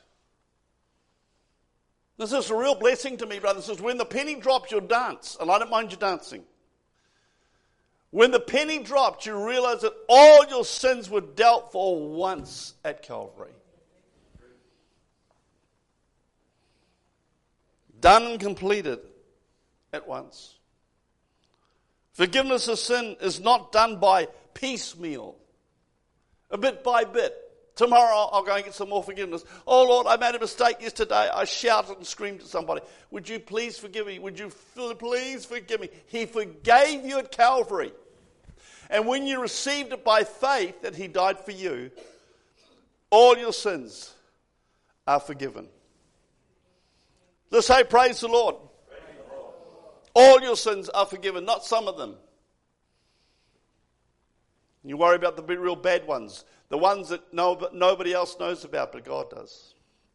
This is a real blessing to me, brothers. This is when the penny drops, you'll dance. And I don't mind you dancing. When the penny dropped, you realize that all your sins were dealt for once at Calvary. Done and completed at once. Forgiveness of sin is not done by piecemeal, a bit by bit. Tomorrow I'll go and get some more forgiveness. Oh Lord, I made a mistake yesterday. I shouted and screamed at somebody. Would you please forgive me? Would you please forgive me? He forgave you at Calvary. And when you received it by faith that he died for you, all your sins are forgiven. Let's say praise the Lord. Praise the Lord. All your sins are forgiven, not some of them. You worry about the real bad ones. The ones that nobody else knows about, but God does.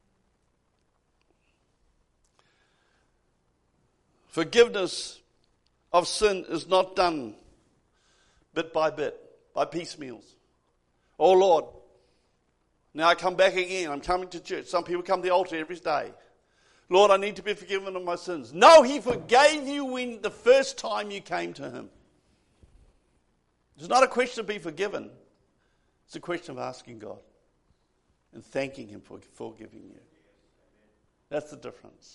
Forgiveness of sin is not done bit by piecemeals. Oh Lord, now I come back again. I'm coming to church. Some people come to the altar every day. Lord, I need to be forgiven of my sins. No, he forgave you when the first time you came to him. It's not a question of being forgiven. It's a question of asking God and thanking him for forgiving you. That's the difference.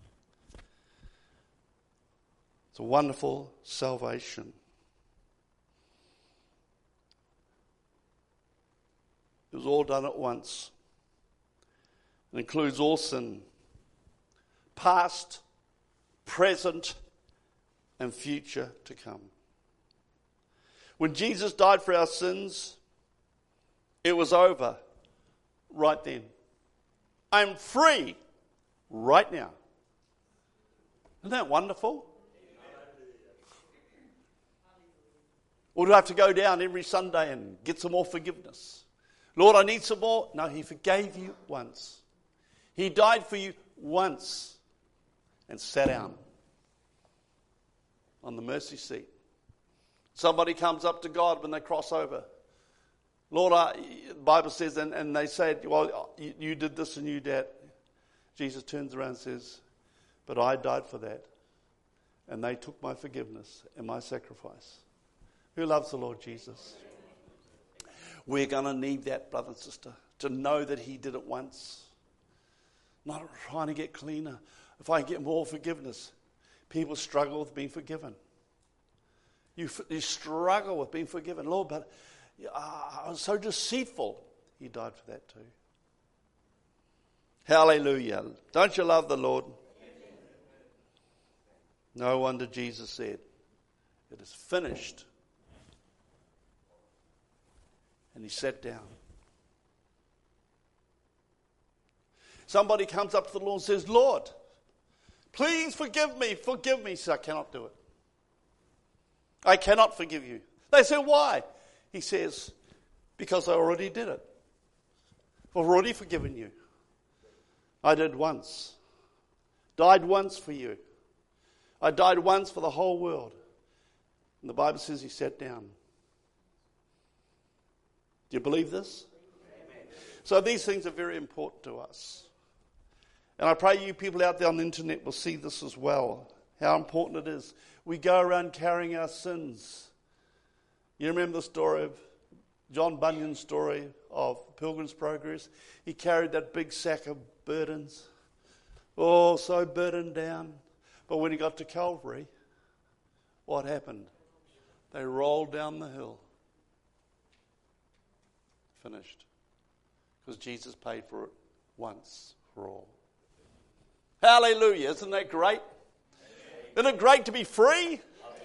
It's a wonderful salvation. It was all done at once. It includes all sin, past, present, and future to come. When Jesus died for our sins, it was over right then. I'm free right now. Isn't that wonderful? Or do I have to go down every Sunday and get some more forgiveness? Lord, I need some more. No, he forgave you once. He died for you once and sat down on the mercy seat. Somebody comes up to God when they cross over. Lord, the Bible says, and they say, well, you did this and you did that. Jesus turns around and says, but I died for that. And they took my forgiveness and my sacrifice. Who loves the Lord Jesus? We're going to need that, brother and sister, to know that he did it once. Not trying to get cleaner. If I get more forgiveness, people struggle with being forgiven. You struggle with being forgiven. Lord, but I was so deceitful. He died for that too. Hallelujah. Don't you love the Lord? No wonder Jesus said, it is finished. And he sat down. Somebody comes up to the Lord and says, Lord, please forgive me. Forgive me. He says, I cannot do it. I cannot forgive you. They say, why? He says, because I already did it. I've already forgiven you. I did once. Died once for you. I died once for the whole world. And the Bible says he sat down. Do you believe this? Amen. So these things are very important to us. And I pray you people out there on the internet will see this as well, how important it is. We go around carrying our sins. You remember the story of John Bunyan's story of Pilgrim's Progress? He carried that big sack of burdens. Oh, so burdened down. But when he got to Calvary, what happened? They rolled down the hill. Finished. Because Jesus paid for it once for all. Hallelujah. Isn't that great? Isn't it great to be free?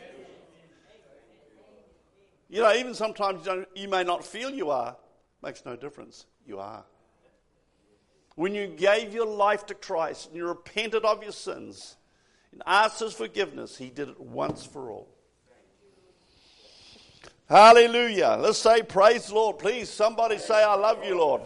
You know, even sometimes you may not feel you are. Makes no difference. You are. When you gave your life to Christ and you repented of your sins and asked his forgiveness, he did it once for all. Hallelujah. Let's say praise the Lord. Please, somebody say, I love you, Lord.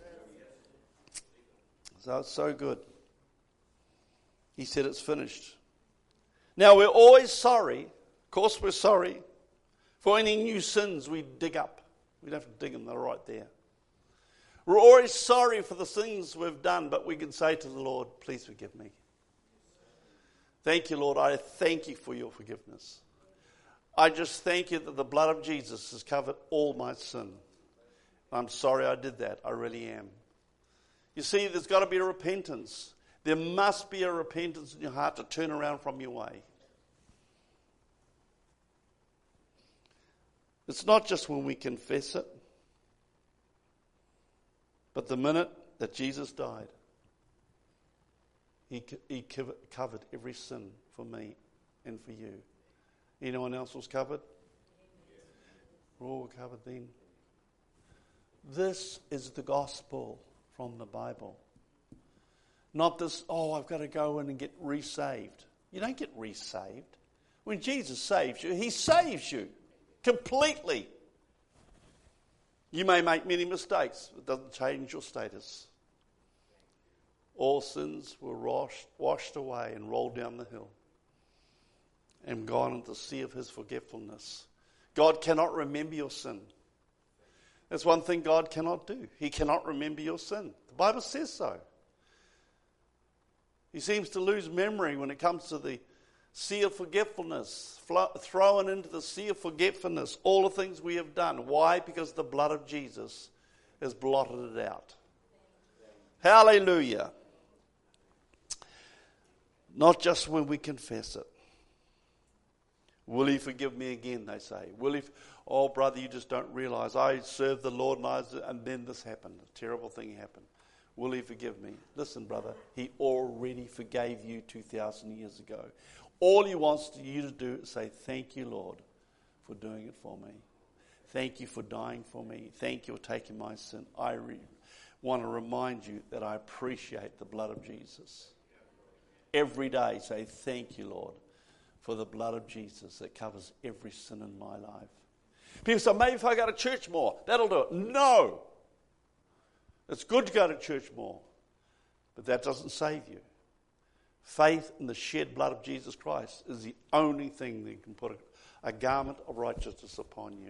So it's so good. He said it's finished. Now we're always sorry. Of course we're sorry for any new sins we dig up. We don't have to dig them, they're right there. We're always sorry for the things we've done, but we can say to the Lord, please forgive me. Thank you, Lord. I thank you for your forgiveness. I just thank you that the blood of Jesus has covered all my sin. I'm sorry I did that. I really am. You see, there's got to be a repentance. There must be a repentance in your heart to turn around from your way. It's not just when we confess it, but the minute that Jesus died, he covered every sin for me and for you. Anyone else was covered? We're all covered then. This is the gospel from the Bible. Not this, I've got to go in and get resaved. You don't get resaved. When Jesus saves you, he saves you completely. You may make many mistakes. It doesn't change your status. All sins were washed away and rolled down the hill and gone into the sea of his forgetfulness. God cannot remember your sin. That's one thing God cannot do. He cannot remember your sin. The Bible says so. He seems to lose memory when it comes to the sea of forgetfulness, thrown into the sea of forgetfulness, all the things we have done. Why? Because the blood of Jesus has blotted it out. Hallelujah. Not just when we confess it. Will he forgive me again, they say. Will he? Oh, brother, you just don't realize. I served the Lord and then this happened. A terrible thing happened. Will he forgive me? Listen, brother, he already forgave you 2,000 years ago. All he wants you to do is say, thank you, Lord, for doing it for me. Thank you for dying for me. Thank you for taking my sin. I want to remind you that I appreciate the blood of Jesus. Every day say, thank you, Lord, for the blood of Jesus that covers every sin in my life. People say, maybe if I go to church more, that'll do it. No. It's good to go to church more, but that doesn't save you. Faith in the shed blood of Jesus Christ is the only thing that can put a garment of righteousness upon you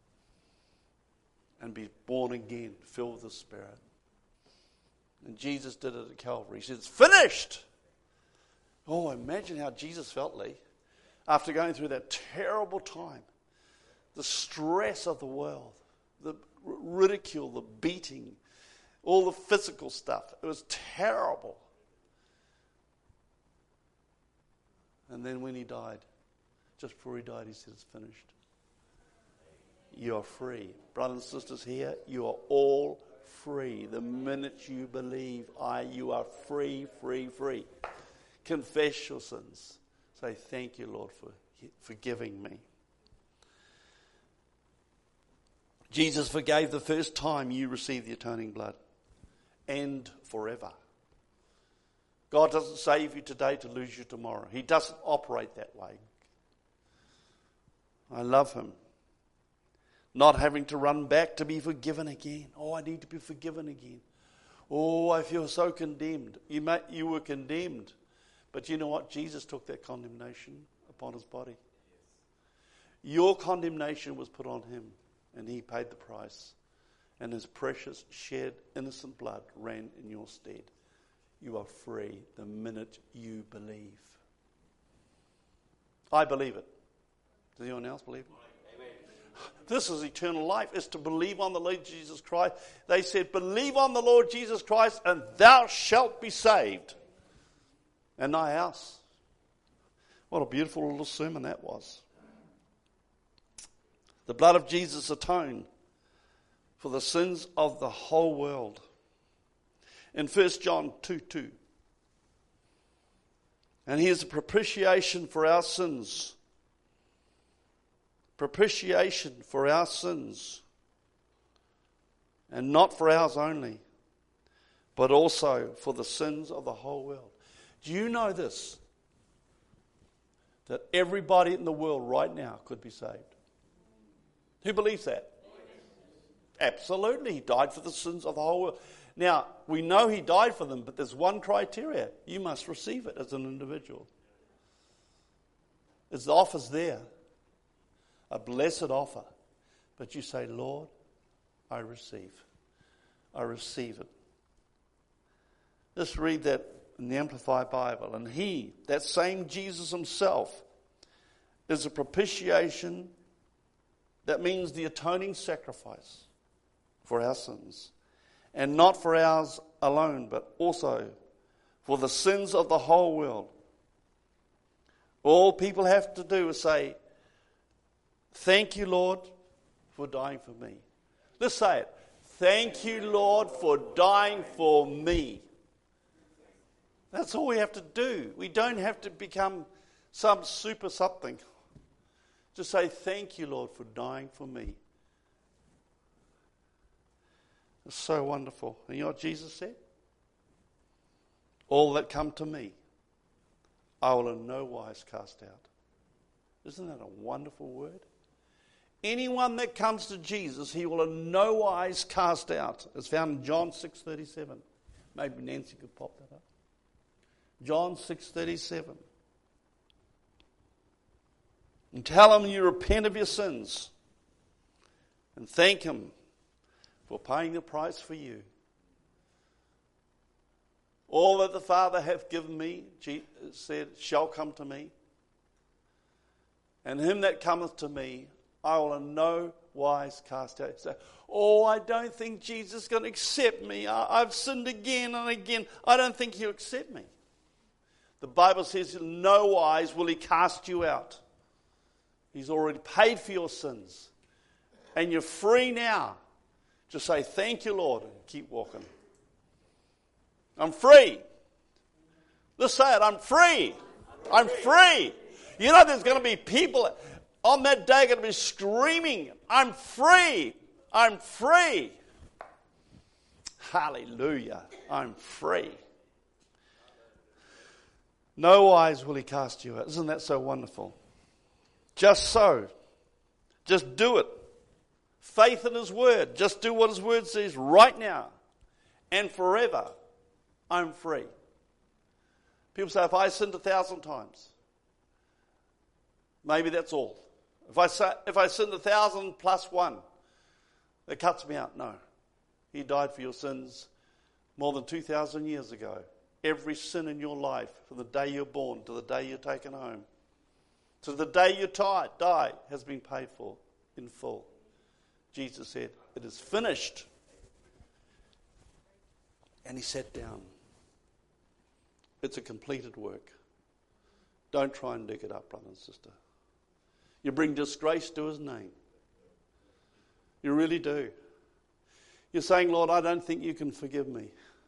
and be born again, filled with the Spirit. And Jesus did it at Calvary. He said, it's finished. Oh, imagine how Jesus felt, Lee, after going through that terrible time. The stress of the world, the ridicule, the beating, all the physical stuff. It was terrible. And then when he died, just before he died, he said, it's finished. You are free. Brothers and sisters here, you are all free. The minute you believe, you are free, free, free. Confess your sins. Say, thank you, Lord, for forgiving me. Jesus forgave the first time you received the atoning blood. And forever. God doesn't save you today to lose you tomorrow. He doesn't operate that way. I love him. Not having to run back to be forgiven again. Oh, I need to be forgiven again. Oh, I feel so condemned. You were condemned But you know what? Jesus took that condemnation upon his body. Your condemnation was put on him, and he paid the price. And his precious, shed, innocent blood ran in your stead. You are free the minute you believe. I believe it. Does anyone else believe it? Amen. This is eternal life, is to believe on the Lord Jesus Christ. They said, believe on the Lord Jesus Christ and thou shalt be saved. And thy house. What a beautiful little sermon that was. The blood of Jesus atoned for the sins of the whole world. In 1 John 2:2. And he is a propitiation for our sins. Propitiation for our sins. And not for ours only, but also for the sins of the whole world. Do you know this? That everybody in the world right now could be saved. Who believes that? Absolutely. He died for the sins of the whole world. Now, we know he died for them, but there's one criteria. You must receive it as an individual. The offer's there. A blessed offer. But you say, Lord, I receive. I receive it. Let's read that in the Amplified Bible. And he, that same Jesus himself, is a propitiation. That means the atoning sacrifice for our sins. And not for ours alone, but also for the sins of the whole world. All people have to do is say, thank you, Lord, for dying for me. Let's say it. Thank you, Lord, for dying for me. That's all we have to do. We don't have to become some super something. Just say, thank you, Lord, for dying for me. It's so wonderful. And you know what Jesus said? All that come to me, I will in no wise cast out. Isn't that a wonderful word? Anyone that comes to Jesus, he will in no wise cast out. It's found in John 6:37. Maybe Nancy could pop that up. John 6:37. And tell him you repent of your sins and thank him for paying the price for you. All that the Father hath given me, Jesus said, shall come to me. And him that cometh to me, I will in no wise cast out. So, I don't think Jesus is going to accept me. I've sinned again and again. I don't think he'll accept me. The Bible says in no wise will he cast you out. He's already paid for your sins. And you're free now. Just say, thank you, Lord, and keep walking. I'm free. Let's say it, I'm free. I'm free. You know there's going to be people on that day going to be screaming, I'm free. I'm free. Hallelujah. I'm free. No wise will he cast you out. Isn't that so wonderful? Just so. Just do it. Faith in his word. Just do what his word says right now and forever. I'm free. People say, if I sinned 1,000 times, maybe that's all. If I sinned 1,000 plus one, that cuts me out. No. He died for your sins more than 2,000 years ago. Every sin in your life, from the day you're born to the day you're taken home, to the day you die, has been paid for in full. Jesus said, it is finished. And he sat down. It's a completed work. Don't try and dig it up, brother and sister. You bring disgrace to his name. You really do. You're saying, Lord, I don't think you can forgive me.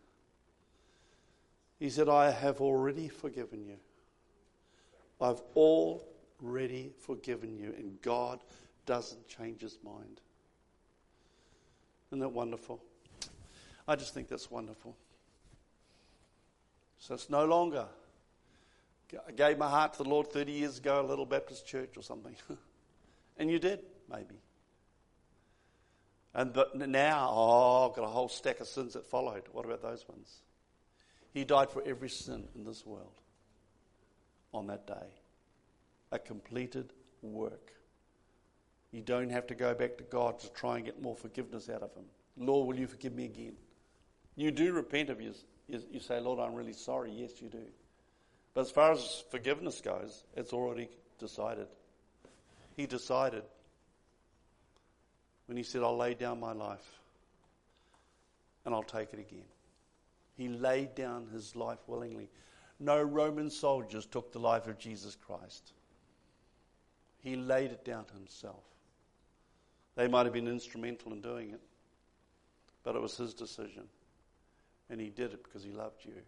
He said, I have already forgiven you. I've already forgiven you. And God doesn't change his mind. Isn't that wonderful? I just think that's wonderful. So it's no longer, I gave my heart to the Lord 30 years ago at a little Baptist church or something. And you did, maybe. But now, I've got a whole stack of sins that followed. What about those ones? He died for every sin in this world. on that day. A completed work. You don't have to go back to God to try and get more forgiveness out of him. Lord, will you forgive me again? You do repent of you say, Lord, I'm really sorry. Yes, you do. But as far as forgiveness goes, it's already decided. He decided when he said, I'll lay down my life and I'll take it again. He laid down his life willingly. No Roman soldiers took the life of Jesus Christ. He laid it down himself. They might have been instrumental in doing it, but it was his decision. And he did it because he loved you.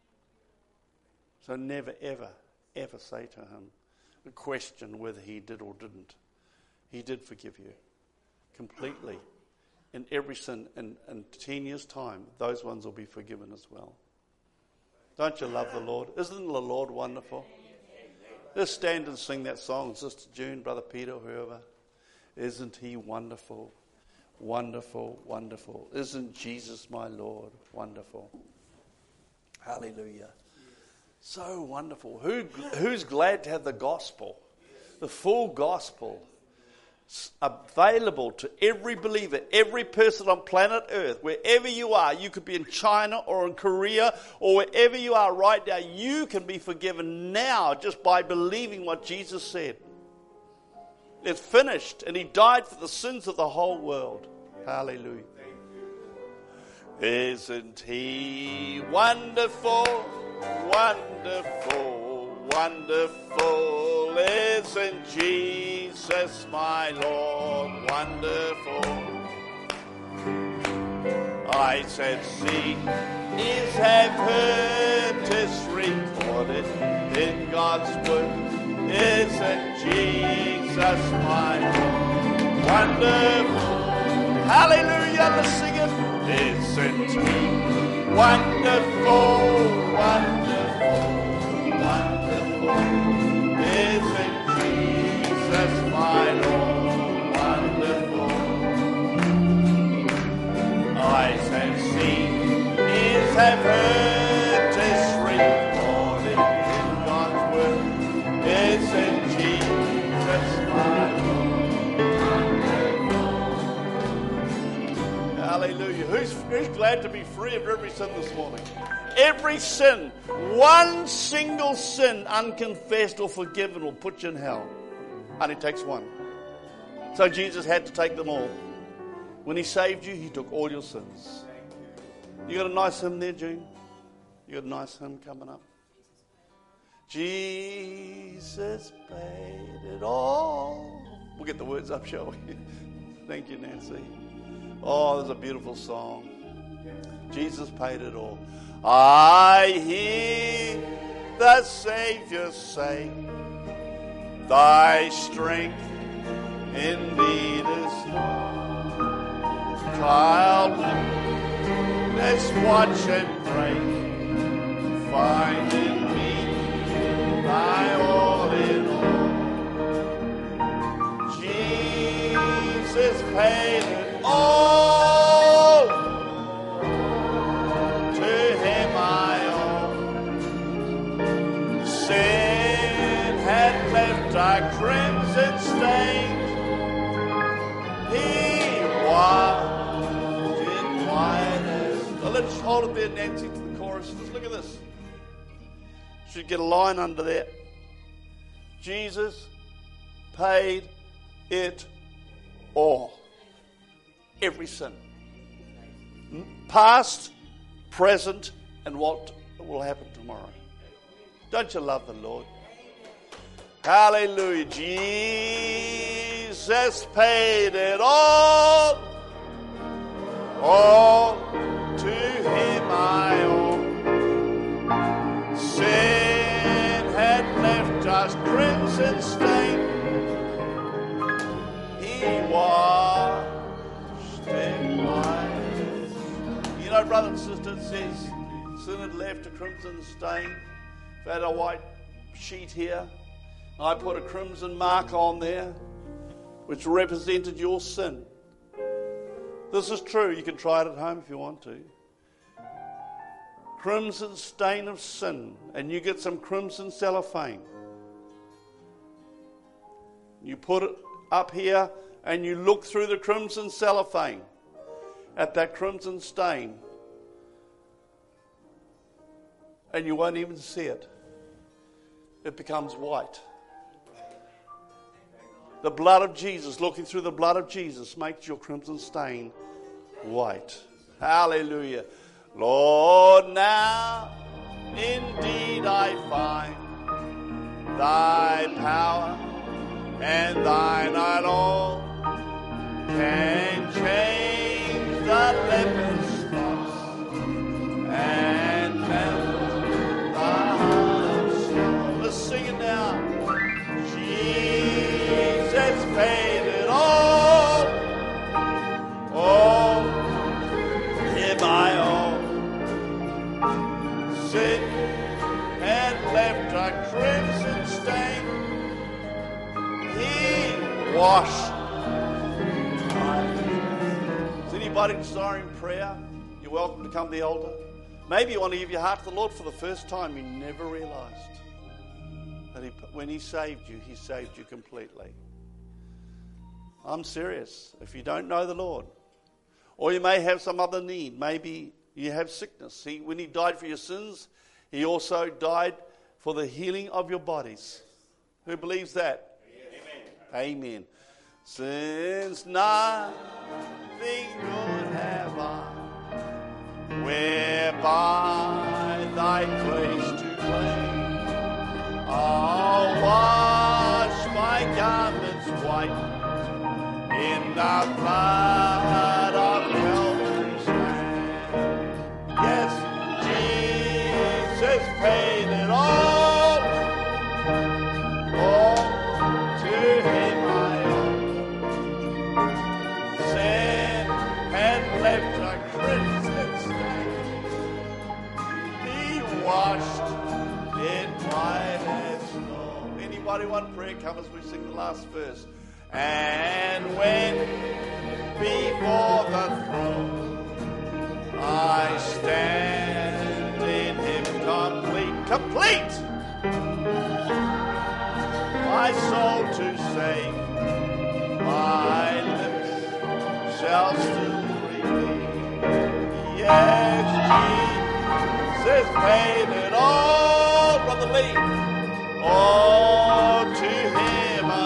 So never, ever, ever say to him, question whether he did or didn't. He did forgive you completely. In every sin, in 10 years' time, those ones will be forgiven as well. Don't you love the Lord? Isn't the Lord wonderful? Let's stand and sing that song, Sister June, Brother Peter, whoever. Isn't he wonderful? Wonderful, wonderful. Isn't Jesus my Lord wonderful? Hallelujah. So wonderful. Who's glad to have the gospel? The full gospel available to every believer, every person on planet Earth, wherever you are. You could be in China or in Korea or wherever you are right now. You can be forgiven now just by believing what Jesus said. It's finished, and he died for the sins of the whole world. Hallelujah. Isn't he wonderful, wonderful, wonderful? Isn't Jesus my Lord wonderful? I said, see, ears have heard, 'tis recorded in God's word. Isn't Jesus my Lord wonderful? Hallelujah, let's sing it. Isn't he wonderful, wonderful, wonderful? Isn't Jesus my Lord wonderful? Eyes have seen, ears have heard, 'tis recorded in God's word. Isn't Jesus my Lord? Hallelujah. Who's glad to be free of every sin this morning? Every sin, one single sin unconfessed or forgiven will put you in hell. And it takes one. So Jesus had to take them all. When he saved you, he took all your sins. You got a nice hymn there, June? You got a nice hymn coming up? Jesus paid it all. We'll get the words up, shall we? Thank you, Nancy. Oh, there's a beautiful song. Jesus paid it all. I hear the Savior say, thy strength indeed is small. Child, let's watch and pray. Find in me thy all in all. Jesus paid it all. To him I owe. Sin had left a crimson stain. He washed it white as. Now let's hold it there, Nancy, to the chorus. Just look at this. Should get a line under there. Jesus paid it all. Every sin. Past, present, and what will happen tomorrow. Don't you love the Lord? Hallelujah. Jesus paid it all. All to him I owe. Sin had left us crimson stain. He washed it white. You know, brother and sister, it says sin had left a crimson stain. If I had a white sheet here, I put a crimson mark on there, which represented your sin. This is true. You can try it at home if you want to. Crimson stain of sin, and you get some crimson cellophane. You put it up here and you look through the crimson cellophane at that crimson stain and you won't even see it. It becomes white. The blood of Jesus, looking through the blood of Jesus, makes your crimson stain white. Hallelujah. Lord, now indeed I find thy power and thine alone can change the leper's spots and melt the heart of stone. Let's sing it now. Jesus paid it all. Oh, him I owe. Sin had left a crimson stain. He washed. Is anybody desiring prayer? You're welcome to come to the altar. Maybe you want to give your heart to the Lord for the first time. You never realized that when He saved you completely. I'm serious. If you don't know the Lord, or you may have some other need, maybe you have sickness. When He died for your sins, He also died for the healing of your bodies. Who believes that? Amen. Amen. Since nothing good have I, whereby thy grace to claim, I'll wash my garments white in the blood of Calvary's Lamb. Yes, Jesus paid it all. All to Him I owe. Sin had left a crimson stain. He washed it white as snow. Anybody want prayer? Come as we sing the last verse. And when before the throne I stand in Him complete, my soul to save, my lips shall still repeat. Yes, Jesus paid it all, Brother Lee. All to Him I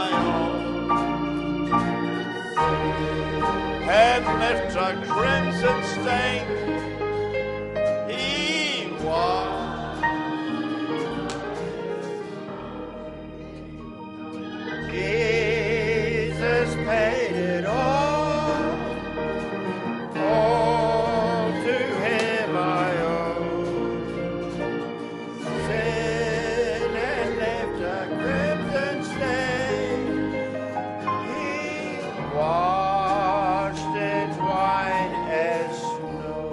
owe. Had left a crimson stain. He was. Jesus paid it all. All to Him I owe. Sin had left a crimson stain. He washed it white as snow.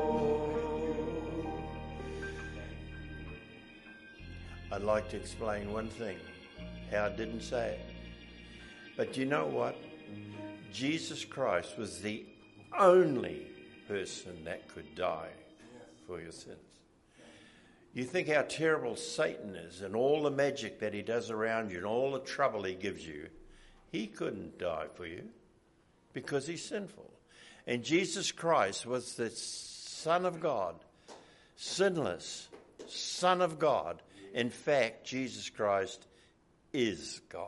I'd like to explain one thing, how I didn't say it. But you know what? Jesus Christ was the only person that could die for your sins. You think how terrible Satan is and all the magic that he does around you and all the trouble he gives you. He couldn't die for you because he's sinful. And Jesus Christ was the Son of God, sinless Son of God. In fact, Jesus Christ is God,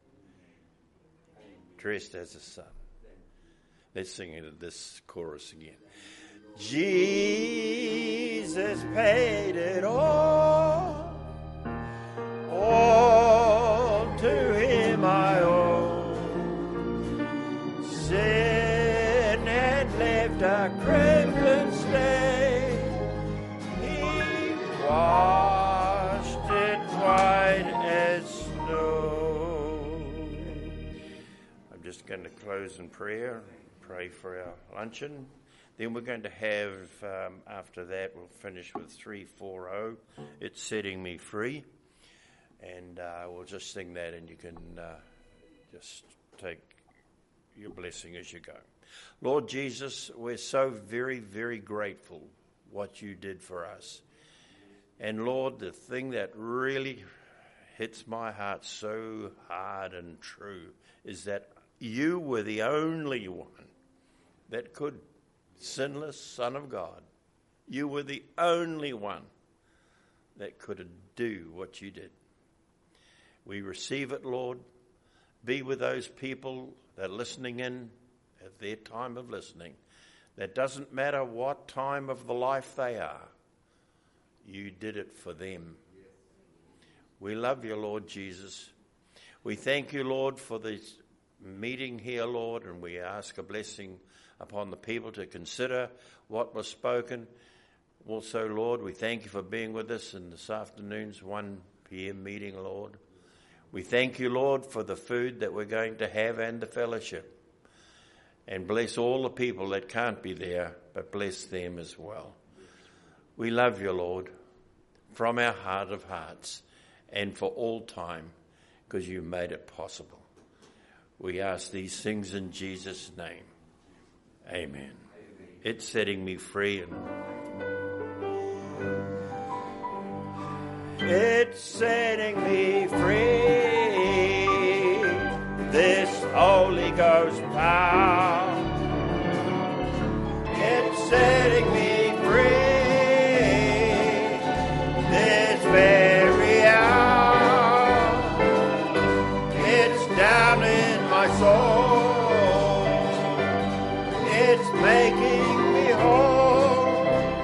dressed as a son. Let's sing into this chorus again. Jesus paid it all to Him I owe. Sin had left a crimson stain. He washed it white as snow. I'm just going to close in prayer, pray for our luncheon. Then we're going to have, after that, we'll finish with 340, It's Setting Me Free. And we'll just sing that and you can just take your blessing as you go. Lord Jesus, we're so very, very grateful what you did for us. And Lord, the thing that really hits my heart so hard and true is that you were the only one that could, sinless Son of God, you were the only one that could do what you did. We receive it, Lord. Be with those people that are listening in at their time of listening. That doesn't matter what time of the life they are. You did it for them. We love you, Lord Jesus. We thank you, Lord, for this meeting here, Lord, and we ask a blessing upon the people to consider what was spoken. Also, Lord, we thank you for being with us in this afternoon's 1 p.m. meeting, Lord. We thank you, Lord, for the food that we're going to have and the fellowship. And bless all the people that can't be there, but bless them as well. We love you, Lord, from our heart of hearts and for all time, because you made it possible. We ask these things in Jesus' name. Amen. It's setting me free. It's setting me free. This Holy Ghost power. It's setting me free. This very hour. It's down in my soul. It's making me whole.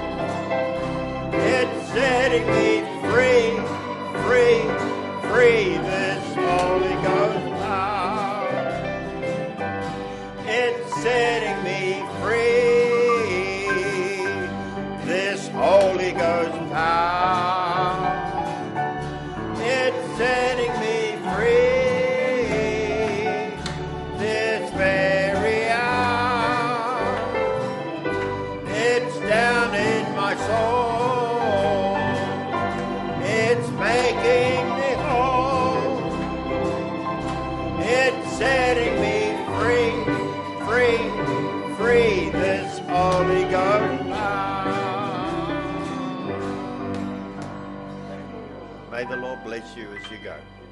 It's setting me free, free, free. This Holy Ghost power. It's setting me free. This Holy Ghost power. It's setting me free. This very hour. It's down in my soul. It's making me whole. It's setting me free, free, free. This Holy Ghost power. May the Lord bless you as you go.